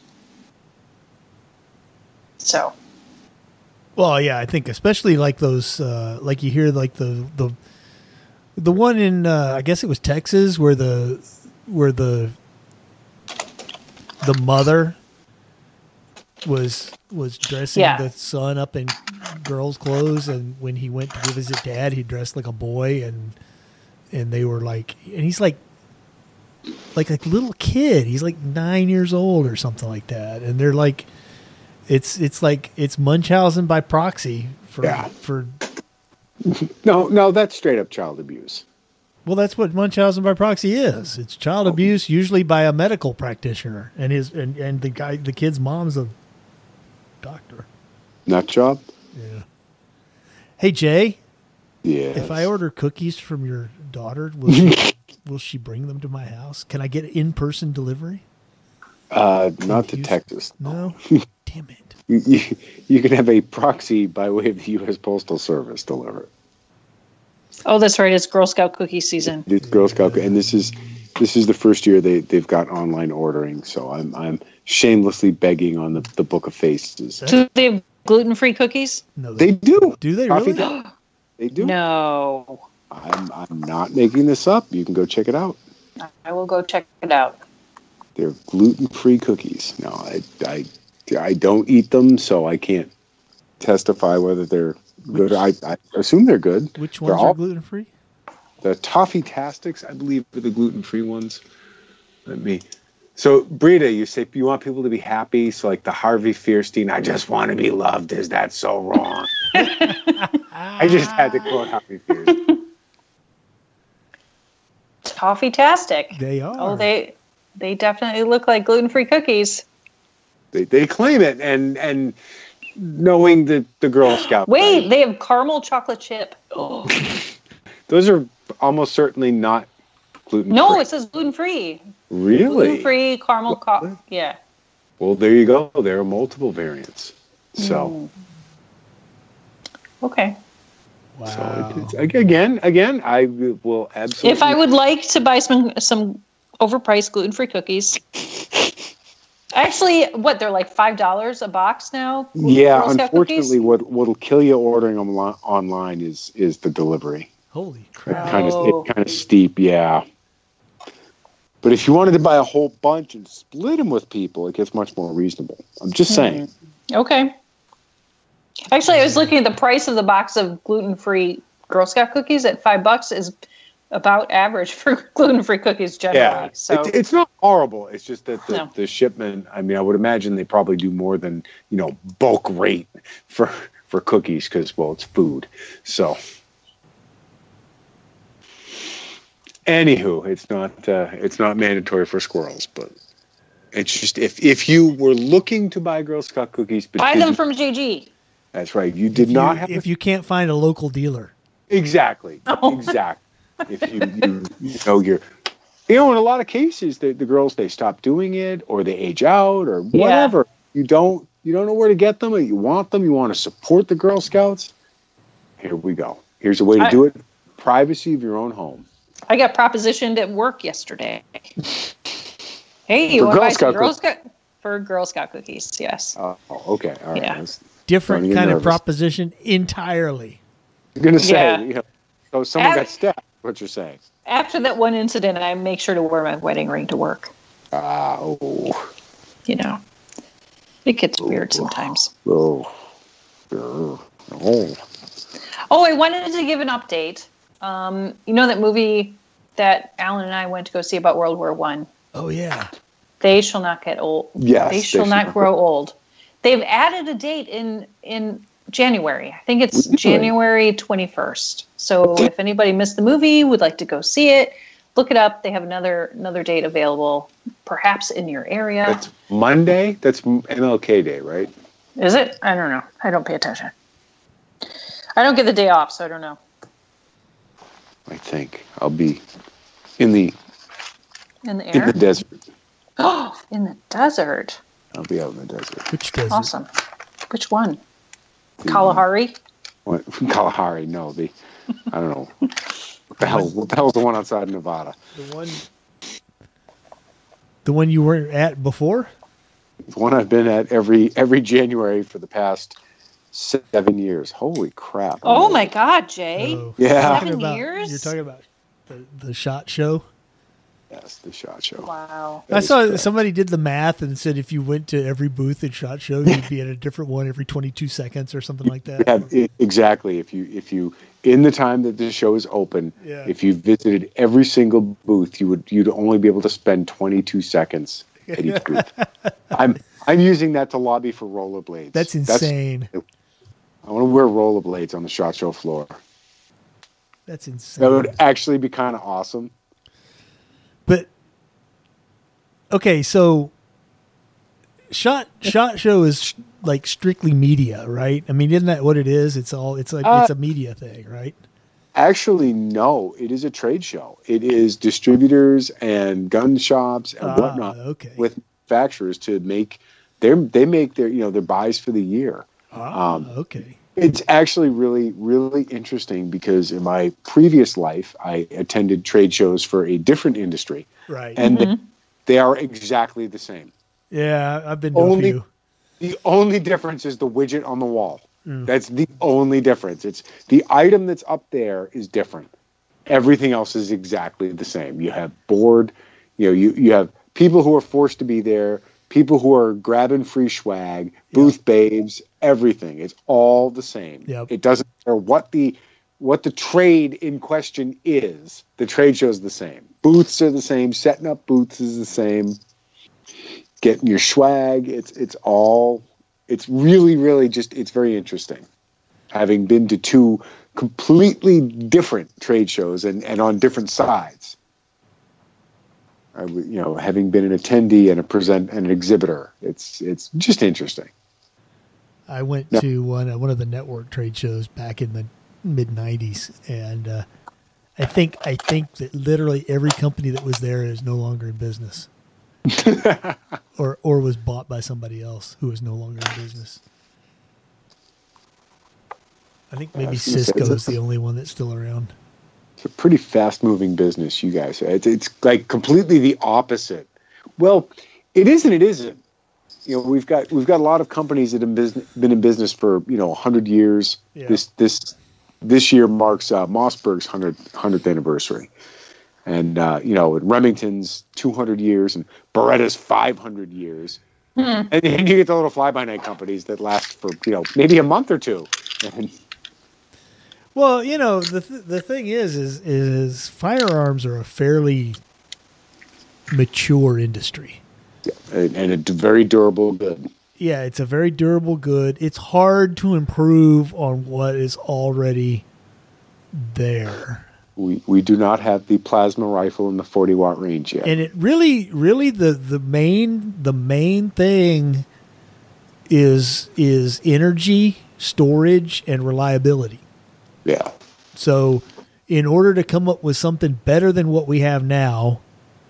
C: So,
B: Well, yeah, I think especially like those, uh, like you hear like the the the one in uh, I guess it was Texas where the where the the mother was was dressing
C: Yeah.
B: the son up in girls' clothes, and when he went to go visit dad, he dressed like a boy, and and they were like, and he's like, like a little kid. He's like nine years old or something like that, and they're like, it's it's like it's Munchausen by proxy for
A: Yeah.
B: for.
A: No, no, that's straight up child abuse.
B: Well, that's what Munchausen by proxy is. It's child abuse, usually by a medical practitioner, and his and, and the guy, the kid's mom's a doctor.
A: Nut job?
B: Yeah. Hey Jay,
A: Yeah.
B: if I order cookies from your daughter, will she, will she bring them to my house? Can I get in-person delivery?
A: Uh, not to
B: Confused?
A: Texas.
B: No. Damn it.
A: You, you, you can have a proxy by way of the U S Postal Service deliver it.
C: Oh, that's right. It's Girl Scout cookie season.
A: It's Girl Scout, and this is this is the first year they they've got online ordering. So I'm I'm shamelessly begging on the, the Book of Faces.
C: Do they have gluten-free cookies?
B: No,
A: They do.
B: do they
A: Coffee
B: really?
A: Day. They do.
C: No.
A: I'm I'm not making this up. You can go check it out.
C: I will go check it out.
A: They're gluten-free cookies. No, I I I don't eat them, so I can't testify whether they're good. I, I assume they're good.
B: Which
A: They're
B: ones
A: all-
B: are gluten free?
A: The Toffee Tastics, I believe, are the gluten-free ones. Let me. So, Brita, you say you want people to be happy. So, like the Harvey Fierstein, I just want to be loved. Is that so wrong? I just had to quote Harvey Fierstein.
C: Toffee-tastic.
B: They are.
C: Oh, they they definitely look like gluten-free cookies.
A: They, they claim it, and and knowing the the Girl Scout.
C: Wait,
A: right?
C: they have caramel chocolate chip. Oh.
A: Those are almost certainly not gluten-free.
C: No, it says gluten-free.
A: Really?
C: Gluten-free caramel. Co- yeah.
A: Well, there you go. There are multiple variants. So,
C: Okay.
B: Wow.
A: so it's, again, again, I will absolutely.
C: If I would like to buy some some overpriced gluten-free cookies. Actually, what, they're like five dollars a box now?
A: Yeah,
C: Girl Scout
A: unfortunately,
C: cookies?
A: what what'll kill you ordering them li- online is is the delivery.
B: Holy crap.
A: Kind of
C: Oh.
A: it's kind of steep, yeah. But if you wanted to buy a whole bunch and split them with people, it gets much more reasonable. I'm just saying.
C: Okay. Actually, I was looking at the price of the box of gluten-free Girl Scout cookies at five bucks is about average for gluten-free cookies generally.
A: Yeah,
C: So
A: it, it's not horrible. It's just that the,
C: No.
A: the shipment. I mean, I would imagine they probably do more than you know bulk rate for for cookies because well, it's food. So, anywho, it's not uh, it's not mandatory for squirrels, but it's just if if you were looking to buy Girl Scout cookies, but
C: buy them
A: didn't-
C: from J G.
A: that's right. You did
B: If
A: not
B: you,
A: have
B: if you can't find a local dealer.
A: exactly
C: Oh.
A: exactly. If you, you you know you're you know in a lot of cases the, the girls they stop doing it or they age out or
C: Yeah.
A: whatever. You don't you don't know where to get them or you want them, you want to support the Girl Scouts. Here we go. Here's a way to
C: I-
A: do it. Privacy of your own home.
C: I got propositioned at work yesterday. Hey, you
A: For
C: want to
A: Girl
C: buy
A: Scout
C: some Girl Scout for Girl Scout cookies? Yes.
A: Uh, oh, okay. All right.
C: Yeah.
A: I was
B: Different
A: Starting to get
B: kind of
A: nervous.
B: proposition entirely.
A: gonna say
C: Yeah.
A: you know, so someone
C: Uh,
A: got stabbed. What you're saying?
C: After that one incident, I make sure to wear my wedding ring to work.
A: Ah, oh,
C: You know, it gets weird sometimes.
A: oh, oh, oh.
C: Oh, I wanted to give an update. Um, you know that movie that Alan and I went to go see about World War One?
B: Oh yeah.
C: They shall not get old.
A: Yes,
C: They
A: they
C: shall
A: shall
C: not
A: not
C: grow old. They've added a date in in January. I think it's
A: Really?
C: January twenty-first. So if anybody missed the movie, would like to go see it, look it up. They have another another date available, perhaps in your area.
A: That's Monday. That's M L K Day, right?
C: Is it? I don't know. I don't pay attention. I don't get the day off, so I don't know.
A: I think I'll be in the
C: In the
A: in
C: air?
A: the desert.
C: Oh, in the desert.
A: I'll be out in the desert.
B: Which does
C: Awesome. Which one? Kalahari?
A: What, Kalahari? No, the I don't know. What the hell? What the hell's the one outside Nevada?
B: the one the one you were at before?
A: The one I've been at every every January for the past seven years. Holy crap!
C: Oh my God, Jay.
B: Oh,
A: Yeah.
B: you're talking
C: Seven
B: about-
C: years?
B: You're talking about the, the shot show?
A: Yes, the SHOT Show.
C: Wow.
A: That
B: I
A: is
B: saw
A: correct.
B: somebody did the math and said if you went to every booth at SHOT Show, you'd be at a different one every twenty-two seconds or something like that.
A: Have, i- exactly. If you if you in the time that the show is open,
B: Yeah.
A: if you visited every single booth, you would you'd only be able to spend twenty-two seconds at each booth. I'm I'm using that to lobby for rollerblades.
B: That's insane.
A: I want to wear rollerblades on the SHOT Show floor.
B: That's
A: That
B: insane.
A: would actually be kind of awesome.
B: But okay, so shot shot show is like strictly media, right? I mean, isn't that what it is? It's all it's like
A: Uh,
B: it's a media thing, right?
A: Actually, no. It is a trade show. It is distributors and gun shops and
B: Ah,
A: whatnot
B: okay.
A: with manufacturers to make their they make their you know their buys for the year.
B: Ah,
A: um,
B: okay.
A: It's actually really, really interesting because in my previous life, I attended trade shows for a different industry,
B: Right.
A: and
C: Mhm.
A: they, they are exactly the same.
B: yeah, I've been to
A: Only-
B: a few.
A: The only difference is the widget on the wall.
B: Mm.
A: That's the only difference. It's the item that's up there is different. Everything else is exactly the same. You have board, you know, you, you have people who are forced to be there, people who are grabbing free swag, booth babes, everything. It's all the same.
B: Yep.
A: It doesn't matter what the what the trade in question is. The trade show is the same. Booths are the same. Setting up booths is the same. Getting your swag. It's it's all. It's really really just. It's very interesting. Having been to two completely different trade shows and, and on different sides. I, w- you know, having been an attendee and a present and an exhibitor, it's it's just interesting.
B: I went
A: Yeah.
B: to one uh, one of the network trade shows back in the mid nineties, and uh, I think I think that literally every company that was there is no longer in business, or or was bought by somebody else who is no longer in business. I think maybe
A: was gonna say,
B: Cisco
A: is
B: is
A: it-
B: the only one that's still around.
A: It's a pretty fast-moving business, you guys. It's, it's like completely the opposite. Well, it is and it isn't. You know, we've got we've got a lot of companies that have been been in business for you know one hundred years.
B: Yeah.
A: This this this year marks uh, Mossberg's one hundredth, one hundredth anniversary, and uh, you know, and Remington's two hundred years, and Beretta's five hundred years.
C: Hmm.
A: And then you get the little fly-by-night companies that last for you know maybe a month or two. And
B: Well, you know the th- the thing is is is firearms are a fairly mature industry.
A: and, and a very durable good.
B: Yeah, it's a very durable good. It's hard to improve on what is already there.
A: We we do not have the plasma rifle in the forty watt range yet.
B: And it really really the the main the main thing is is energy, storage and reliability.
A: Yeah.
B: So, in order to come up with something better than what we have now,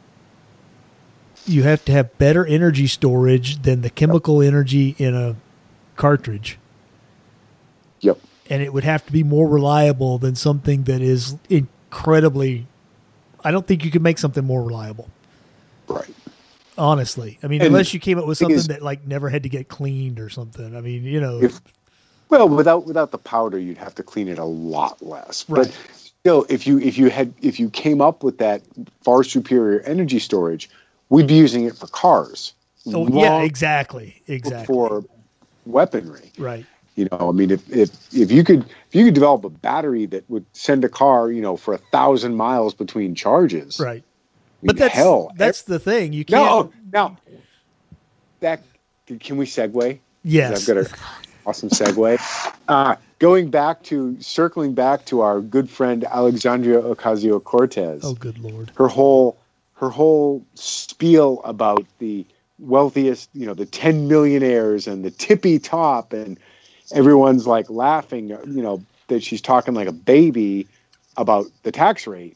B: you have to have better energy storage than the chemical energy in a cartridge.
A: Yep.
B: And it would have to be more reliable than something that is incredibly. I don't think you could make something more reliable.
A: Right.
B: Honestly, I mean,
A: And
B: unless you came up with
A: thing
B: something
A: is-
B: that like never had to get cleaned or something. I mean, you know,
A: If well, without without the powder, you'd have to clean it a lot less.
B: Right.
A: But still, if you if you had if you came up with that far superior energy storage, we'd be using it for cars.
B: oh yeah,
A: long
B: exactly, exactly,
A: For weaponry.
B: right.
A: You know, I mean, if, if if you could if you could develop a battery that would send a car, you know, for a thousand miles between charges,
B: Right.
A: I mean,
B: But that's
A: hell,
B: that's the thing. You
A: no,
B: can't.
A: oh, now that can we segue?
B: Yes.
A: I've got a awesome segue. Uh, going back to circling back to our good friend Alexandria Ocasio-Cortez.
B: Oh, good lord.
A: Her whole her whole spiel about the wealthiest, you know, the ten millionaires and the tippy top, and everyone's like laughing, you know, that she's talking like a baby about the tax rate.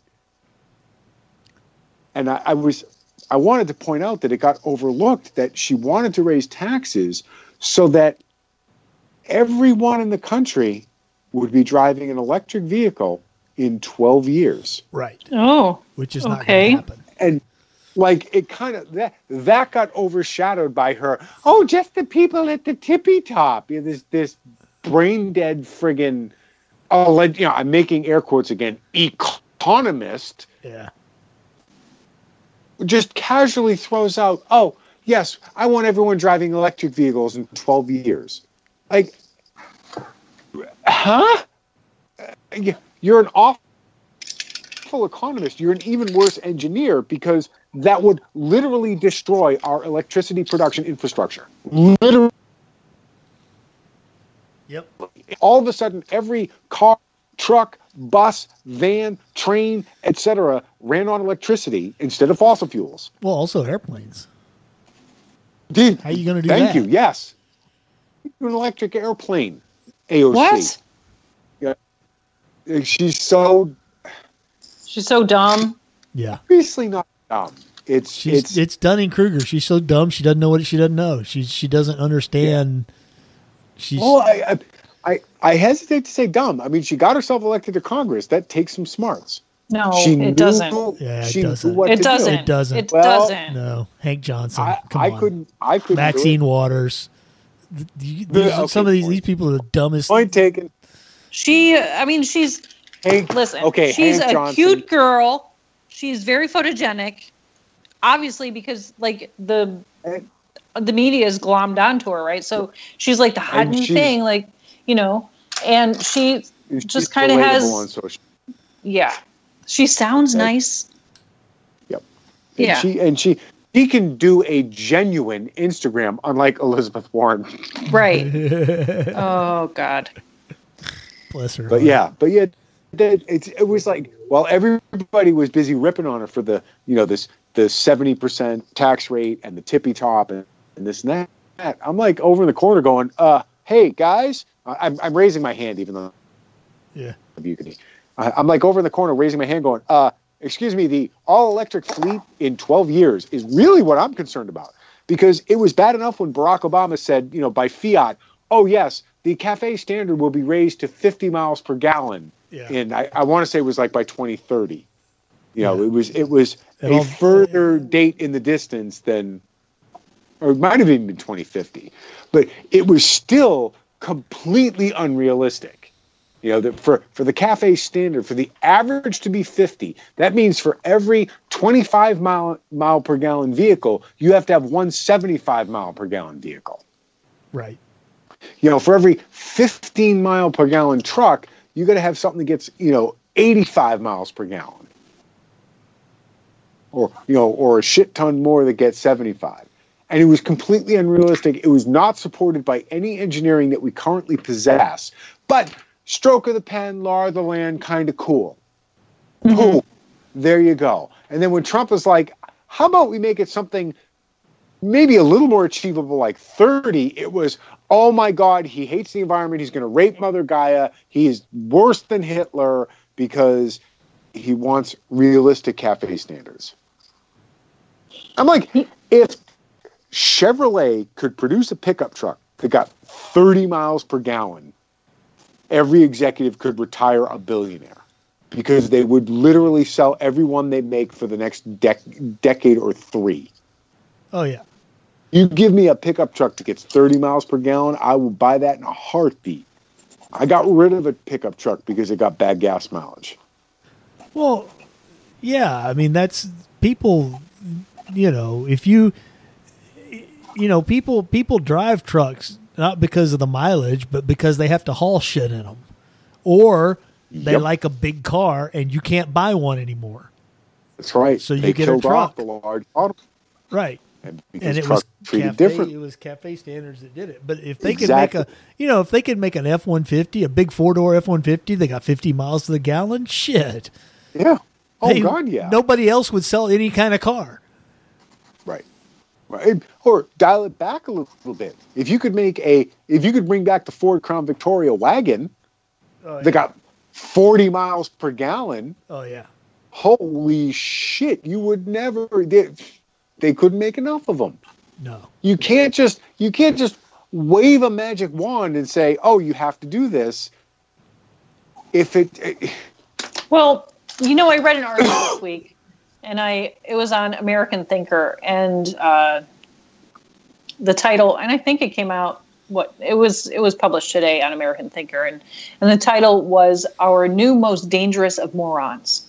A: And I, I was I wanted to point out that it got overlooked that she wanted to raise taxes so that everyone in the country would be driving an electric vehicle in twelve years.
B: Right.
C: Oh,
B: Which is not
C: Okay.
B: going to happen.
A: And like it kind of that that got overshadowed by her. Oh, just the people at the tippy top. You know, this this brain dead friggin' uh, like, you know, I'm making air quotes again, economist
B: Yeah.
A: just casually throws out, "Oh, yes, I want everyone driving electric vehicles in twelve years." Like, huh? You're an awful economist. You're an even worse engineer, because that would literally destroy our electricity production infrastructure. Literally.
B: Yep.
A: All of a sudden, every car, truck, bus, van, train, et cetera ran on electricity instead of fossil fuels.
B: Well, also airplanes.
A: Dude,
B: how are you going to do
A: thank
B: that?
A: you. Yes. An electric airplane. A O C.
C: What?
A: Yeah. She's so.
C: She's so dumb.
B: Yeah.
A: Obviously not dumb. It's
B: She's,
A: it's
B: it's Dunning Kruger. She's so dumb. She doesn't know what she doesn't know. She she doesn't understand. Yeah. She's.
A: Well, I, I I hesitate to say dumb. I mean, she got herself elected to Congress. That takes some smarts.
C: No,
A: she
C: it
A: knew,
C: doesn't.
B: Yeah, it
A: she
B: doesn't.
A: Knew what
C: It
A: to
C: doesn't.
A: Do.
B: It doesn't.
C: It
A: Well,
C: doesn't.
B: No, Hank Johnson.
A: I,
B: Come
A: I
B: on.
A: couldn't. I couldn't.
B: Maxine
A: do it.
B: Waters. These,
A: Okay,
B: some of these
A: point.
B: these people are the dumbest.
A: Point taken.
C: She, I mean, she's.
A: Hank,
C: Listen,
A: okay,
C: she's
A: Hank
C: a
A: Johnson.
C: cute girl. She's very photogenic. Obviously, because like the
A: And,
C: the media is glommed onto her, right? So she's like the hot
A: And
C: new
A: she's-
C: thing, like you know. And she
A: she's
C: just kind of
A: relatable
C: has,
A: on social.
C: yeah. She sounds
A: Yeah.
C: nice.
A: Yep. And
C: Yeah.
A: She and she she can do a genuine Instagram, unlike Elizabeth Warren.
C: Right. Oh God.
B: Bless her.
A: But
B: heart.
A: yeah, but yeah, that it, it was like, while everybody was busy ripping on her for the, you know, this the seventy percent tax rate and the tippy top and, and this and that, I'm like over in the corner going, uh, hey guys, I'm I'm raising my hand even though
B: Yeah.
A: you could. I, I'm like over in the corner raising my hand going, uh, excuse me, the all electric fleet in twelve years is really what I'm concerned about, because it was bad enough when Barack Obama said, you know, by fiat, oh yes, the CAFE standard will be raised to fifty miles per gallon.
B: Yeah.
A: And I, I want to say it was like by twenty thirty. You know,
B: Yeah.
A: it was it was
B: And
A: a
B: all-
A: further date in the distance than, or it might have even been twenty fifty, but it was still completely unrealistic. You know, that for, for the CAFE standard, for the average to be fifty, that means for every twenty-five mile mile per gallon vehicle, you have to have one seventy-five mile per gallon vehicle.
B: Right.
A: You know, for every fifteen mile per gallon truck, you got to have something that gets, you know, eighty-five miles per gallon. Or, you know, or a shit ton more that gets seventy-five. And it was completely unrealistic. It was not supported by any engineering that we currently possess. But stroke of the pen, law of the land, kind of cool.
C: Mm-hmm.
A: Boom. There you go. And then when Trump was like, how about we make it something maybe a little more achievable, like thirty, it was, oh my God, he hates the environment. He's going to rape Mother Gaia. He is worse than Hitler because he wants realistic CAFE standards. I'm like, if Chevrolet could produce a pickup truck that got thirty miles per gallon, every executive could retire a billionaire, because they would literally sell every one they make for the next dec- decade or three.
B: Oh yeah.
A: You give me a pickup truck that gets thirty miles per gallon, I will buy that in a heartbeat. I got rid of a pickup truck because it got bad gas mileage.
B: Well, yeah. I mean, that's people. You know, if you, you know, people people drive trucks not because of the mileage, but because they have to haul shit in them, or they
A: Yep.
B: like a big car and you can't buy one anymore.
A: That's right.
B: So you
A: they
B: get a
A: killed
B: truck.
A: off the large auto.
B: Right.
A: And because
B: And it
A: trucks
B: was
A: treated
B: cafe,
A: different.
B: it was cafe standards that did it. But if they
A: Exactly.
B: could make a, you know, if they could make an F one fifty, a big four door F one fifty, they got fifty miles to the gallon. Shit.
A: Yeah. Oh
B: They-
A: God, yeah.
B: Nobody else would sell any kind of car.
A: Right. Right. Or dial it back a little, little bit. If you could make a, if you could bring back the Ford Crown Victoria wagon,
B: Oh,
A: they got forty miles per gallon.
B: Oh yeah.
A: Holy shit! You would never. They, they couldn't make enough of them.
B: No.
A: You can't just. You can't just wave a magic wand and say, "Oh, you have to do this." If it.
C: Well, you know, I read an article this week, and I it was on American Thinker, and uh, the title, and I think it came out. What it was, it was published today on American Thinker, and and the title was "Our New Most Dangerous of Morons."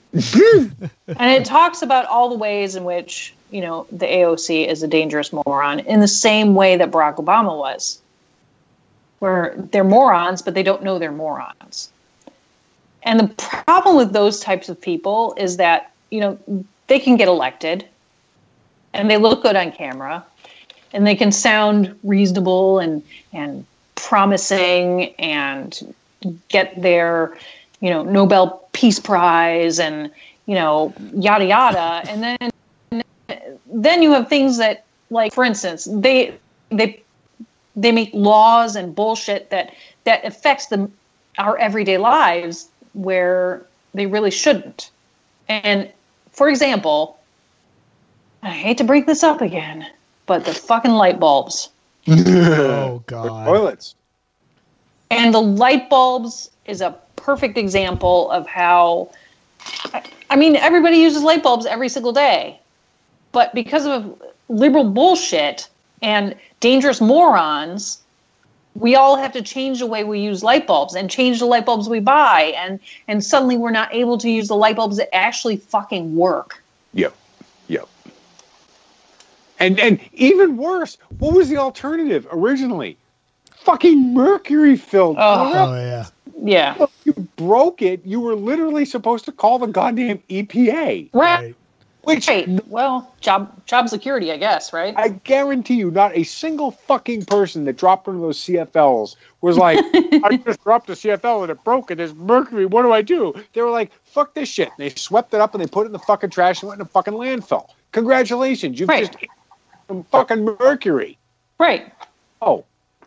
C: And it talks about all the ways in which, you know, the A O C is a dangerous moron in the same way that Barack Obama was, where they're morons, but they don't know they're morons. And the problem with those types of people is that, you know, they can get elected and they look good on camera and they can sound reasonable and, and promising and get their, you know, Nobel Peace Prize and, you know, yada, yada. And then, then you have things that, like, for instance, they, they, they make laws and bullshit that, that affects them, our everyday lives where they really shouldn't. And for example, I hate to bring this up again, but the fucking light bulbs.
B: Oh, God.
A: Toilets.
C: And the light bulbs is a perfect example of how, I mean, everybody uses light bulbs every single day. But because of liberal bullshit and dangerous morons, we all have to change the way we use light bulbs and change the light bulbs we buy. And, and suddenly we're not able to use the light bulbs that actually fucking work.
A: Yep. Yep. And and even worse, what was the alternative originally? Fucking mercury filled.
C: Oh.
B: Oh, yeah.
C: Yeah.
A: If you broke it, you were literally supposed to call the goddamn E P A.
C: Right.
A: Which,
C: Right. Well, job job security, I guess, right?
A: I guarantee you, not a single fucking person that dropped one of those C F Ls was like, I just dropped a C F L and it broke and there's mercury. What do I do? They were like, fuck this shit. And they swept it up and they put it in the fucking trash and went in a fucking landfill. Congratulations. You've
C: Right.
A: just eaten some fucking mercury.
C: Right.
A: Oh.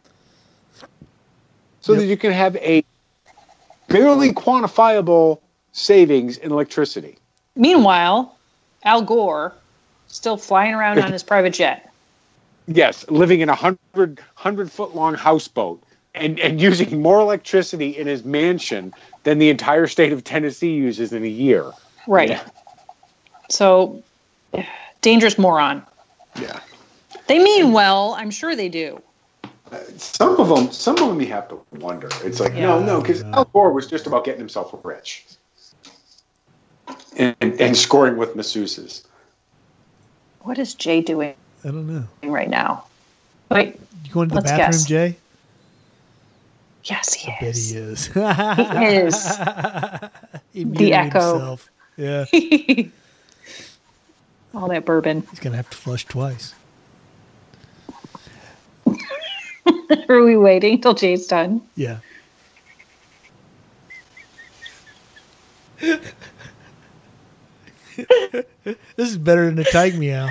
A: So
B: Yep.
A: that you can have a barely quantifiable savings in electricity.
C: Meanwhile, Al Gore still flying around on his private jet.
A: Yes, living in a hundred hundred foot long houseboat and, and using more electricity in his mansion than the entire state of Tennessee uses in a year.
C: Right.
A: Yeah.
C: So, dangerous moron.
A: Yeah.
C: They mean well. I'm sure they do.
A: Some of them, some of them you have to wonder. It's like, no,
C: Yeah.
A: no, because
B: Yeah.
A: Al Gore was just about getting himself rich. And, and scoring with masseuses.
C: What is Jay doing
B: I don't know.
C: right now? Wait.
B: You going to the
C: Let's
B: bathroom,
C: guess.
B: Jay?
C: Yes, he
B: I bet
C: is.
B: he is.
C: He is.
B: He
C: The
B: muted
C: echo.
B: himself. Yeah.
C: All that bourbon.
B: He's going to have to flush twice.
C: Are we waiting till Jay's done?
B: Yeah. This is better than a Tig meow.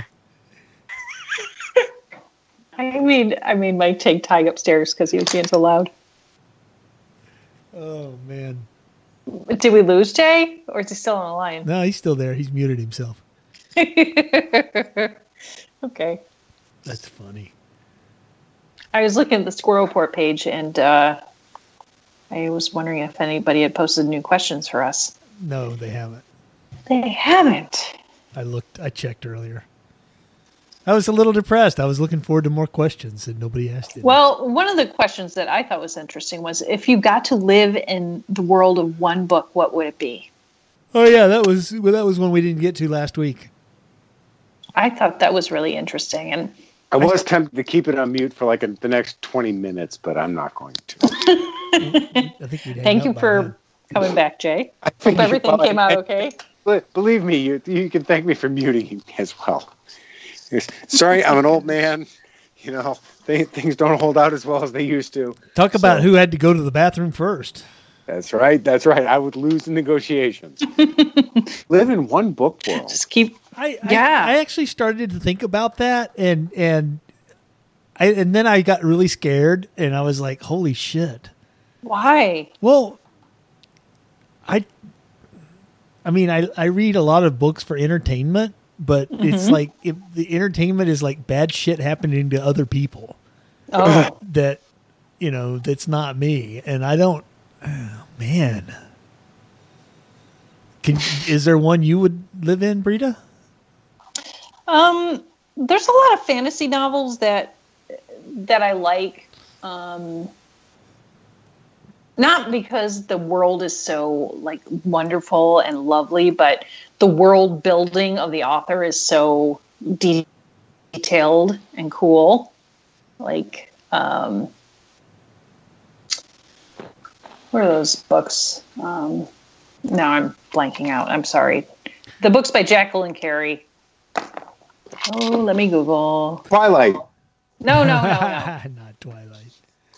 C: I mean, I made Mike take Tig upstairs because he was being so loud.
B: Oh, man.
C: Did we lose Jay, or is he still on the line?
B: No, he's still there. He's muted himself.
C: Okay.
B: That's funny.
C: I was looking at the Squirrel Report page, and uh, I was wondering if anybody had posted new questions for us.
B: No, they haven't.
C: They haven't.
B: I looked. I checked earlier. I was a little depressed. I was looking forward to more questions, and nobody asked it.
C: Well, one of the questions that I thought was interesting was, if you got to live in the world of one book, what would it be?
B: Oh yeah, that was well, that was one we didn't get to last week.
C: I thought that was really interesting, and
A: I was tempted to keep it on mute for like a, the next twenty minutes, but I'm not going to.
B: I think we'd hang
C: thank
B: up
C: you
B: by
C: for
B: then.
C: coming back, Jay.
A: I
C: Hope
A: think you-
C: everything
A: well,
C: came out
A: I-
C: okay.
A: But believe me, you you can thank me for muting as well. Sorry, I'm an old man. You know, th- things don't hold out as well as they used to.
B: Talk about
A: So-
B: who had to go to the bathroom first.
A: That's right. That's right. I would lose in negotiations. Live in one book world.
C: Just keep.
B: I,
C: Yeah.
B: I I actually started to think about that, and and I and then I got really scared, and I was like, "Holy shit!"
C: Why?
B: Well, I, I mean, I I read a lot of books for entertainment, but it's like if the entertainment is like bad shit happening to other people
C: Oh,
B: that you know that's not me, and I don't. Oh, man, can is there one you would live in, Brita?
C: um, there's a lot of fantasy novels that that I like. Um, not because the world is so like wonderful and lovely, but the world building of the author is so de- detailed and cool. Like, um, what are those books? Um, now I'm blanking out. I'm sorry. The books by Jacqueline Carey. Oh, let me Google.
A: Twilight.
C: No, no, no, no.
B: Not Twilight.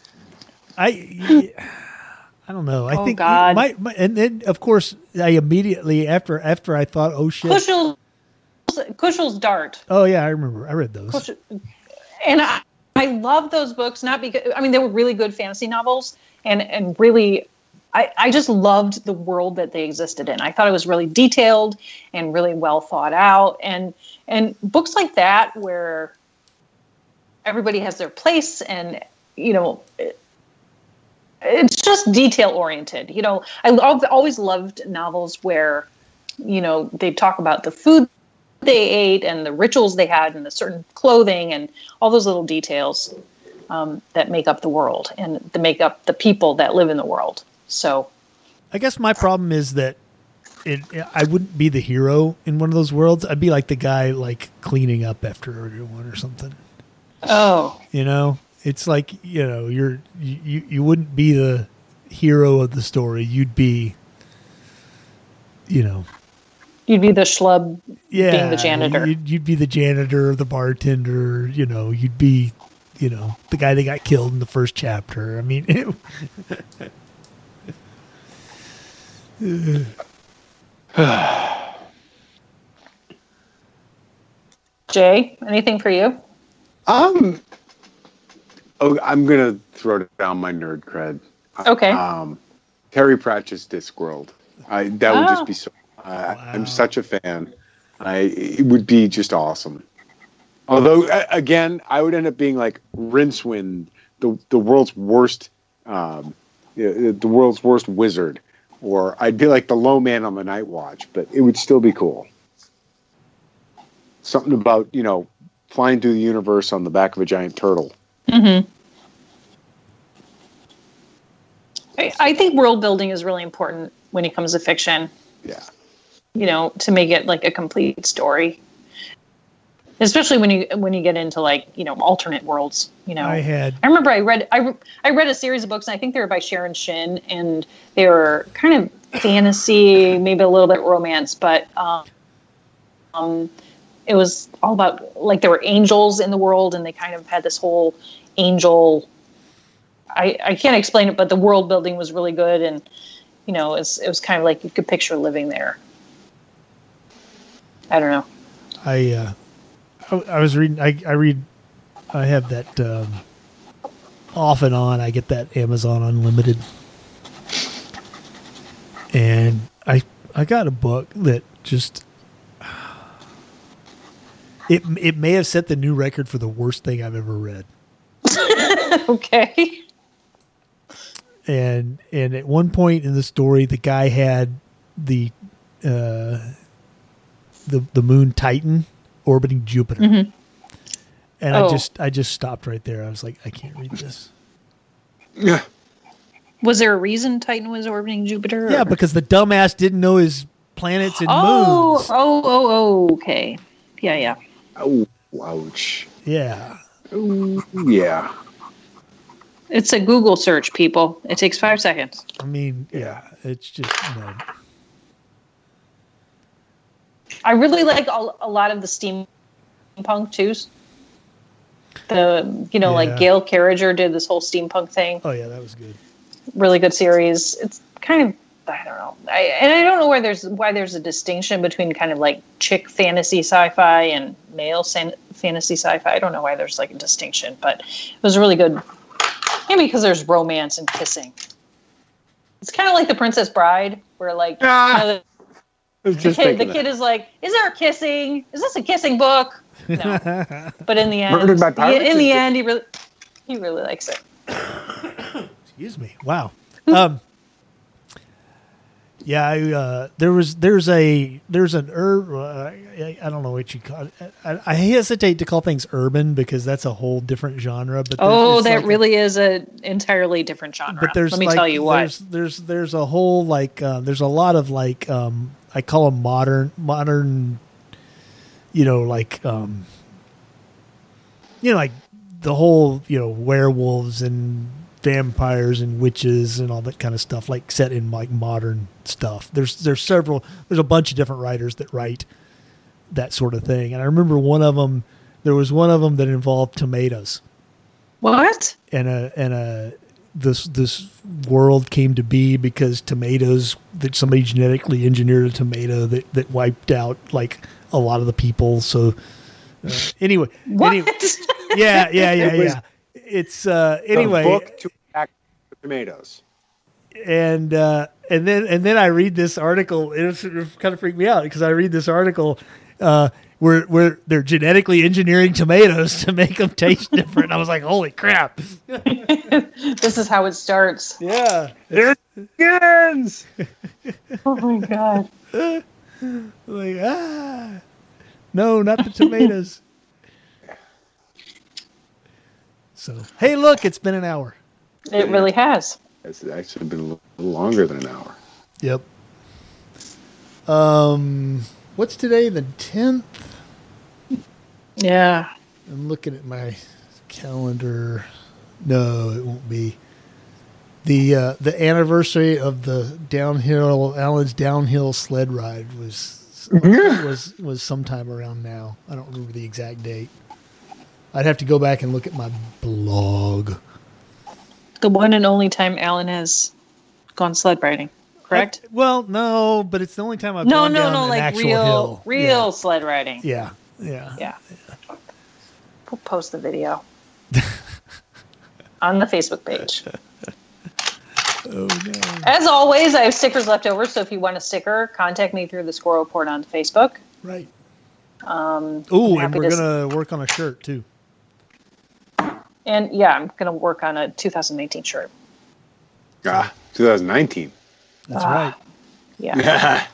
B: I I don't know. I
C: Oh,
B: think
C: God.
B: My, my and then of course I immediately after after I thought, oh shit.
C: Cushell's, Cushell's Dart.
B: Oh yeah, I remember. I read those.
C: Cushel, and I, I love those books, not because I mean they were really good fantasy novels, and and really, I I just loved the world that they existed in. I thought it was really detailed and really well thought out, and and books like that where everybody has their place, and you know. It, It's just detail oriented. You know, I I've always loved novels where, you know, they talk about the food they ate and the rituals they had and the certain clothing and all those little details um, that make up the world and that make up the people that live in the world. So
B: I guess my problem is that it, I wouldn't be the hero in one of those worlds. I'd be like the guy like cleaning up after everyone or something.
C: Oh,
B: You know, it's like, you know, you're you, you wouldn't be the hero of the story. You'd be, you know,
C: you'd be the schlub
B: yeah,
C: being the janitor.
B: You'd, you'd be the janitor, the bartender. You know, you'd be, you know, the guy that got killed in the first chapter. I mean, it,
C: Jay, anything for you?
A: Um, oh, I'm gonna throw down my nerd cred.
C: Okay.
A: Um, Terry Pratchett's Discworld. I that would
C: Oh.
A: just be so. Uh,
B: Wow.
A: I'm such a fan. I it would be just awesome. Although a- again, I would end up being like Rincewind, the the world's worst, um, the the world's worst wizard, or I'd be like the low man on the Night Watch. But it would still be cool. Something about, you know, flying through the universe on the back of a giant turtle.
C: Mm-hmm. I, I think world building is really important when it comes to fiction.
A: Yeah.
C: You know, to make it like a complete story. Especially when you when you get into like, you know, alternate worlds. You know,
B: I had
C: I remember I read I, re- I read a series of books, and I think they were by Sharon Shin, and they were kind of fantasy, maybe a little bit romance, but um, um, it was all about like there were angels in the world, and they kind of had this whole angel. I, I can't explain it, but the world building was really good, and you know, it was, it was kind of like you could picture living there. I don't know.
B: I uh, I, I was reading. I, I read. I have that um, off and on. I get that Amazon Unlimited, and I I got a book that just it it may have set the new record for the worst thing I've ever read.
C: Okay.
B: And and at one point in the story, the guy had the uh, the the moon Titan orbiting Jupiter,
C: Mm-hmm.
B: and
C: Oh.
B: I just I just stopped right there. I was like, I can't read this.
A: Yeah.
C: Was there a reason Titan was orbiting Jupiter?
B: Yeah,
C: or-
B: because the dumbass didn't know his planets and
C: oh,
B: moons.
C: oh, oh, oh, okay. Yeah, yeah.
A: Oh, ouch.
B: Yeah,
A: Yeah.
C: It's a Google search, people. It takes five seconds.
B: I mean, yeah, it's just no.
C: I really like a, a lot of the steampunk too. The you know
B: Yeah.
C: like Gail Carriger did this whole steampunk thing.
B: Oh yeah, that was good.
C: Really good series. It's kind of I don't know. I and I don't know where there's why there's a distinction between kind of like chick fantasy sci-fi and male san- fantasy sci-fi. I don't know why there's like a distinction, but it was really good. Maybe because there's romance and kissing. It's kind of like The Princess Bride, where like
A: Ah,
C: you know,
A: I was
C: the,
A: just
C: kid, the
A: thinking
C: kid
A: that.
C: is like, "Is there kissing? Is this a kissing book?" No, but in the end,
A: Murdered by Pirates
C: in the
A: is-
C: end, he really he really likes it.
B: Excuse me. Wow. Um, Yeah, I, uh, there was there's a there's an ur, uh, I, I don't know what you call it. I, I hesitate to call things urban because that's a whole different genre. But there's-
C: Oh,
B: it's
C: that
B: like a-
C: really is an entirely different genre.
B: but there's
C: Let me
B: like,
C: tell you what.
B: there's there's there's a whole like uh, there's a lot of like um, I call them modern modern, you know, like um, you know, like the whole you know werewolves and vampires and witches and all that kind of stuff, like set in like modern stuff. There's there's several there's a bunch of different writers that write that sort of thing. And I remember one of them. There was one of them that involved tomatoes.
C: What?
B: And a and a this this world came to be because tomatoes that somebody genetically engineered a tomato that that wiped out like a lot of the people. So uh, anyway,
C: What?
B: anyway, yeah, yeah, yeah,
A: It was-
B: yeah. It's uh,
A: The
B: anyway.
A: book to attack the tomatoes.
B: and uh, and then and then I read this article. It, was, it kind of freaked me out because I read this article uh, where where they're genetically engineering tomatoes to make them taste different. I was like, holy crap!
C: This is how it starts.
B: Yeah,
A: It begins.
C: Oh my god.
B: like ah, no, not the tomatoes. So hey, look, it's been an hour.
C: It really has.
A: It's actually been a little longer than an hour.
B: Yep. Um, what's today? The tenth.
C: Yeah.
B: I'm looking at my calendar. No, it won't be. The uh, the anniversary of the downhill Alan's downhill sled ride was was was sometime around now. I don't remember the exact date. I'd have to go back and look at my blog.
C: The one and only time Alan has gone sled riding, correct?
B: I- well, no, but it's the only time I've
C: no,
B: gone
C: no,
B: down
C: no,
B: an
C: like
B: actual
C: real,
B: hill.
C: real sled riding.
B: Yeah, yeah, yeah.
C: Yeah. We'll post the video on the Facebook page.
B: Oh no.
C: As always, I have stickers left over, so if you want a sticker, contact me through the Squirrel Report on Facebook.
B: Right.
C: Um,
B: Oh,
C: I'm
B: and
C: happy
B: we're
C: to-
B: gonna work on a shirt too.
C: And yeah, I'm going to work on a two thousand eighteen shirt.
A: Ah, twenty nineteen.
B: That's
C: Ah.
B: right.
C: Yeah.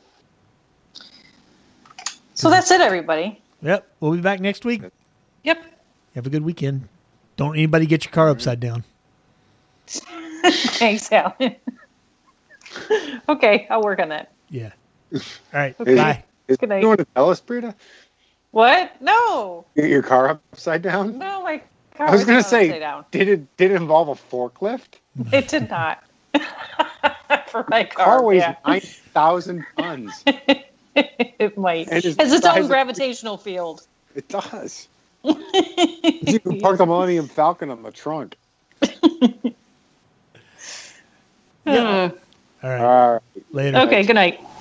C: So that's it, everybody.
B: Yep. We'll be back next week.
C: Yep.
B: Have a good weekend. Don't anybody get your car upside down.
C: Thanks, Alan. Okay, I'll work on that.
B: Yeah. All right.
A: Is-
B: Bye.
A: Is
C: Good night.
A: you want to tell us, Brita?
C: What? No.
A: Get your car upside down?
C: No, my car
A: I was
C: is
A: going
C: not
A: to say,
C: upside down.
A: did it did it involve a forklift?
C: It did not. For my car,
A: Car weighs
C: yeah.
A: nine thousand tons.
C: It might.
A: And it's
C: Has its
A: the size
C: own
A: of-
C: gravitational field.
A: It does. You can park the Millennium Falcon on the trunk.
C: Hmm.
B: All right.
A: All right.
B: Later.
C: Okay, good night.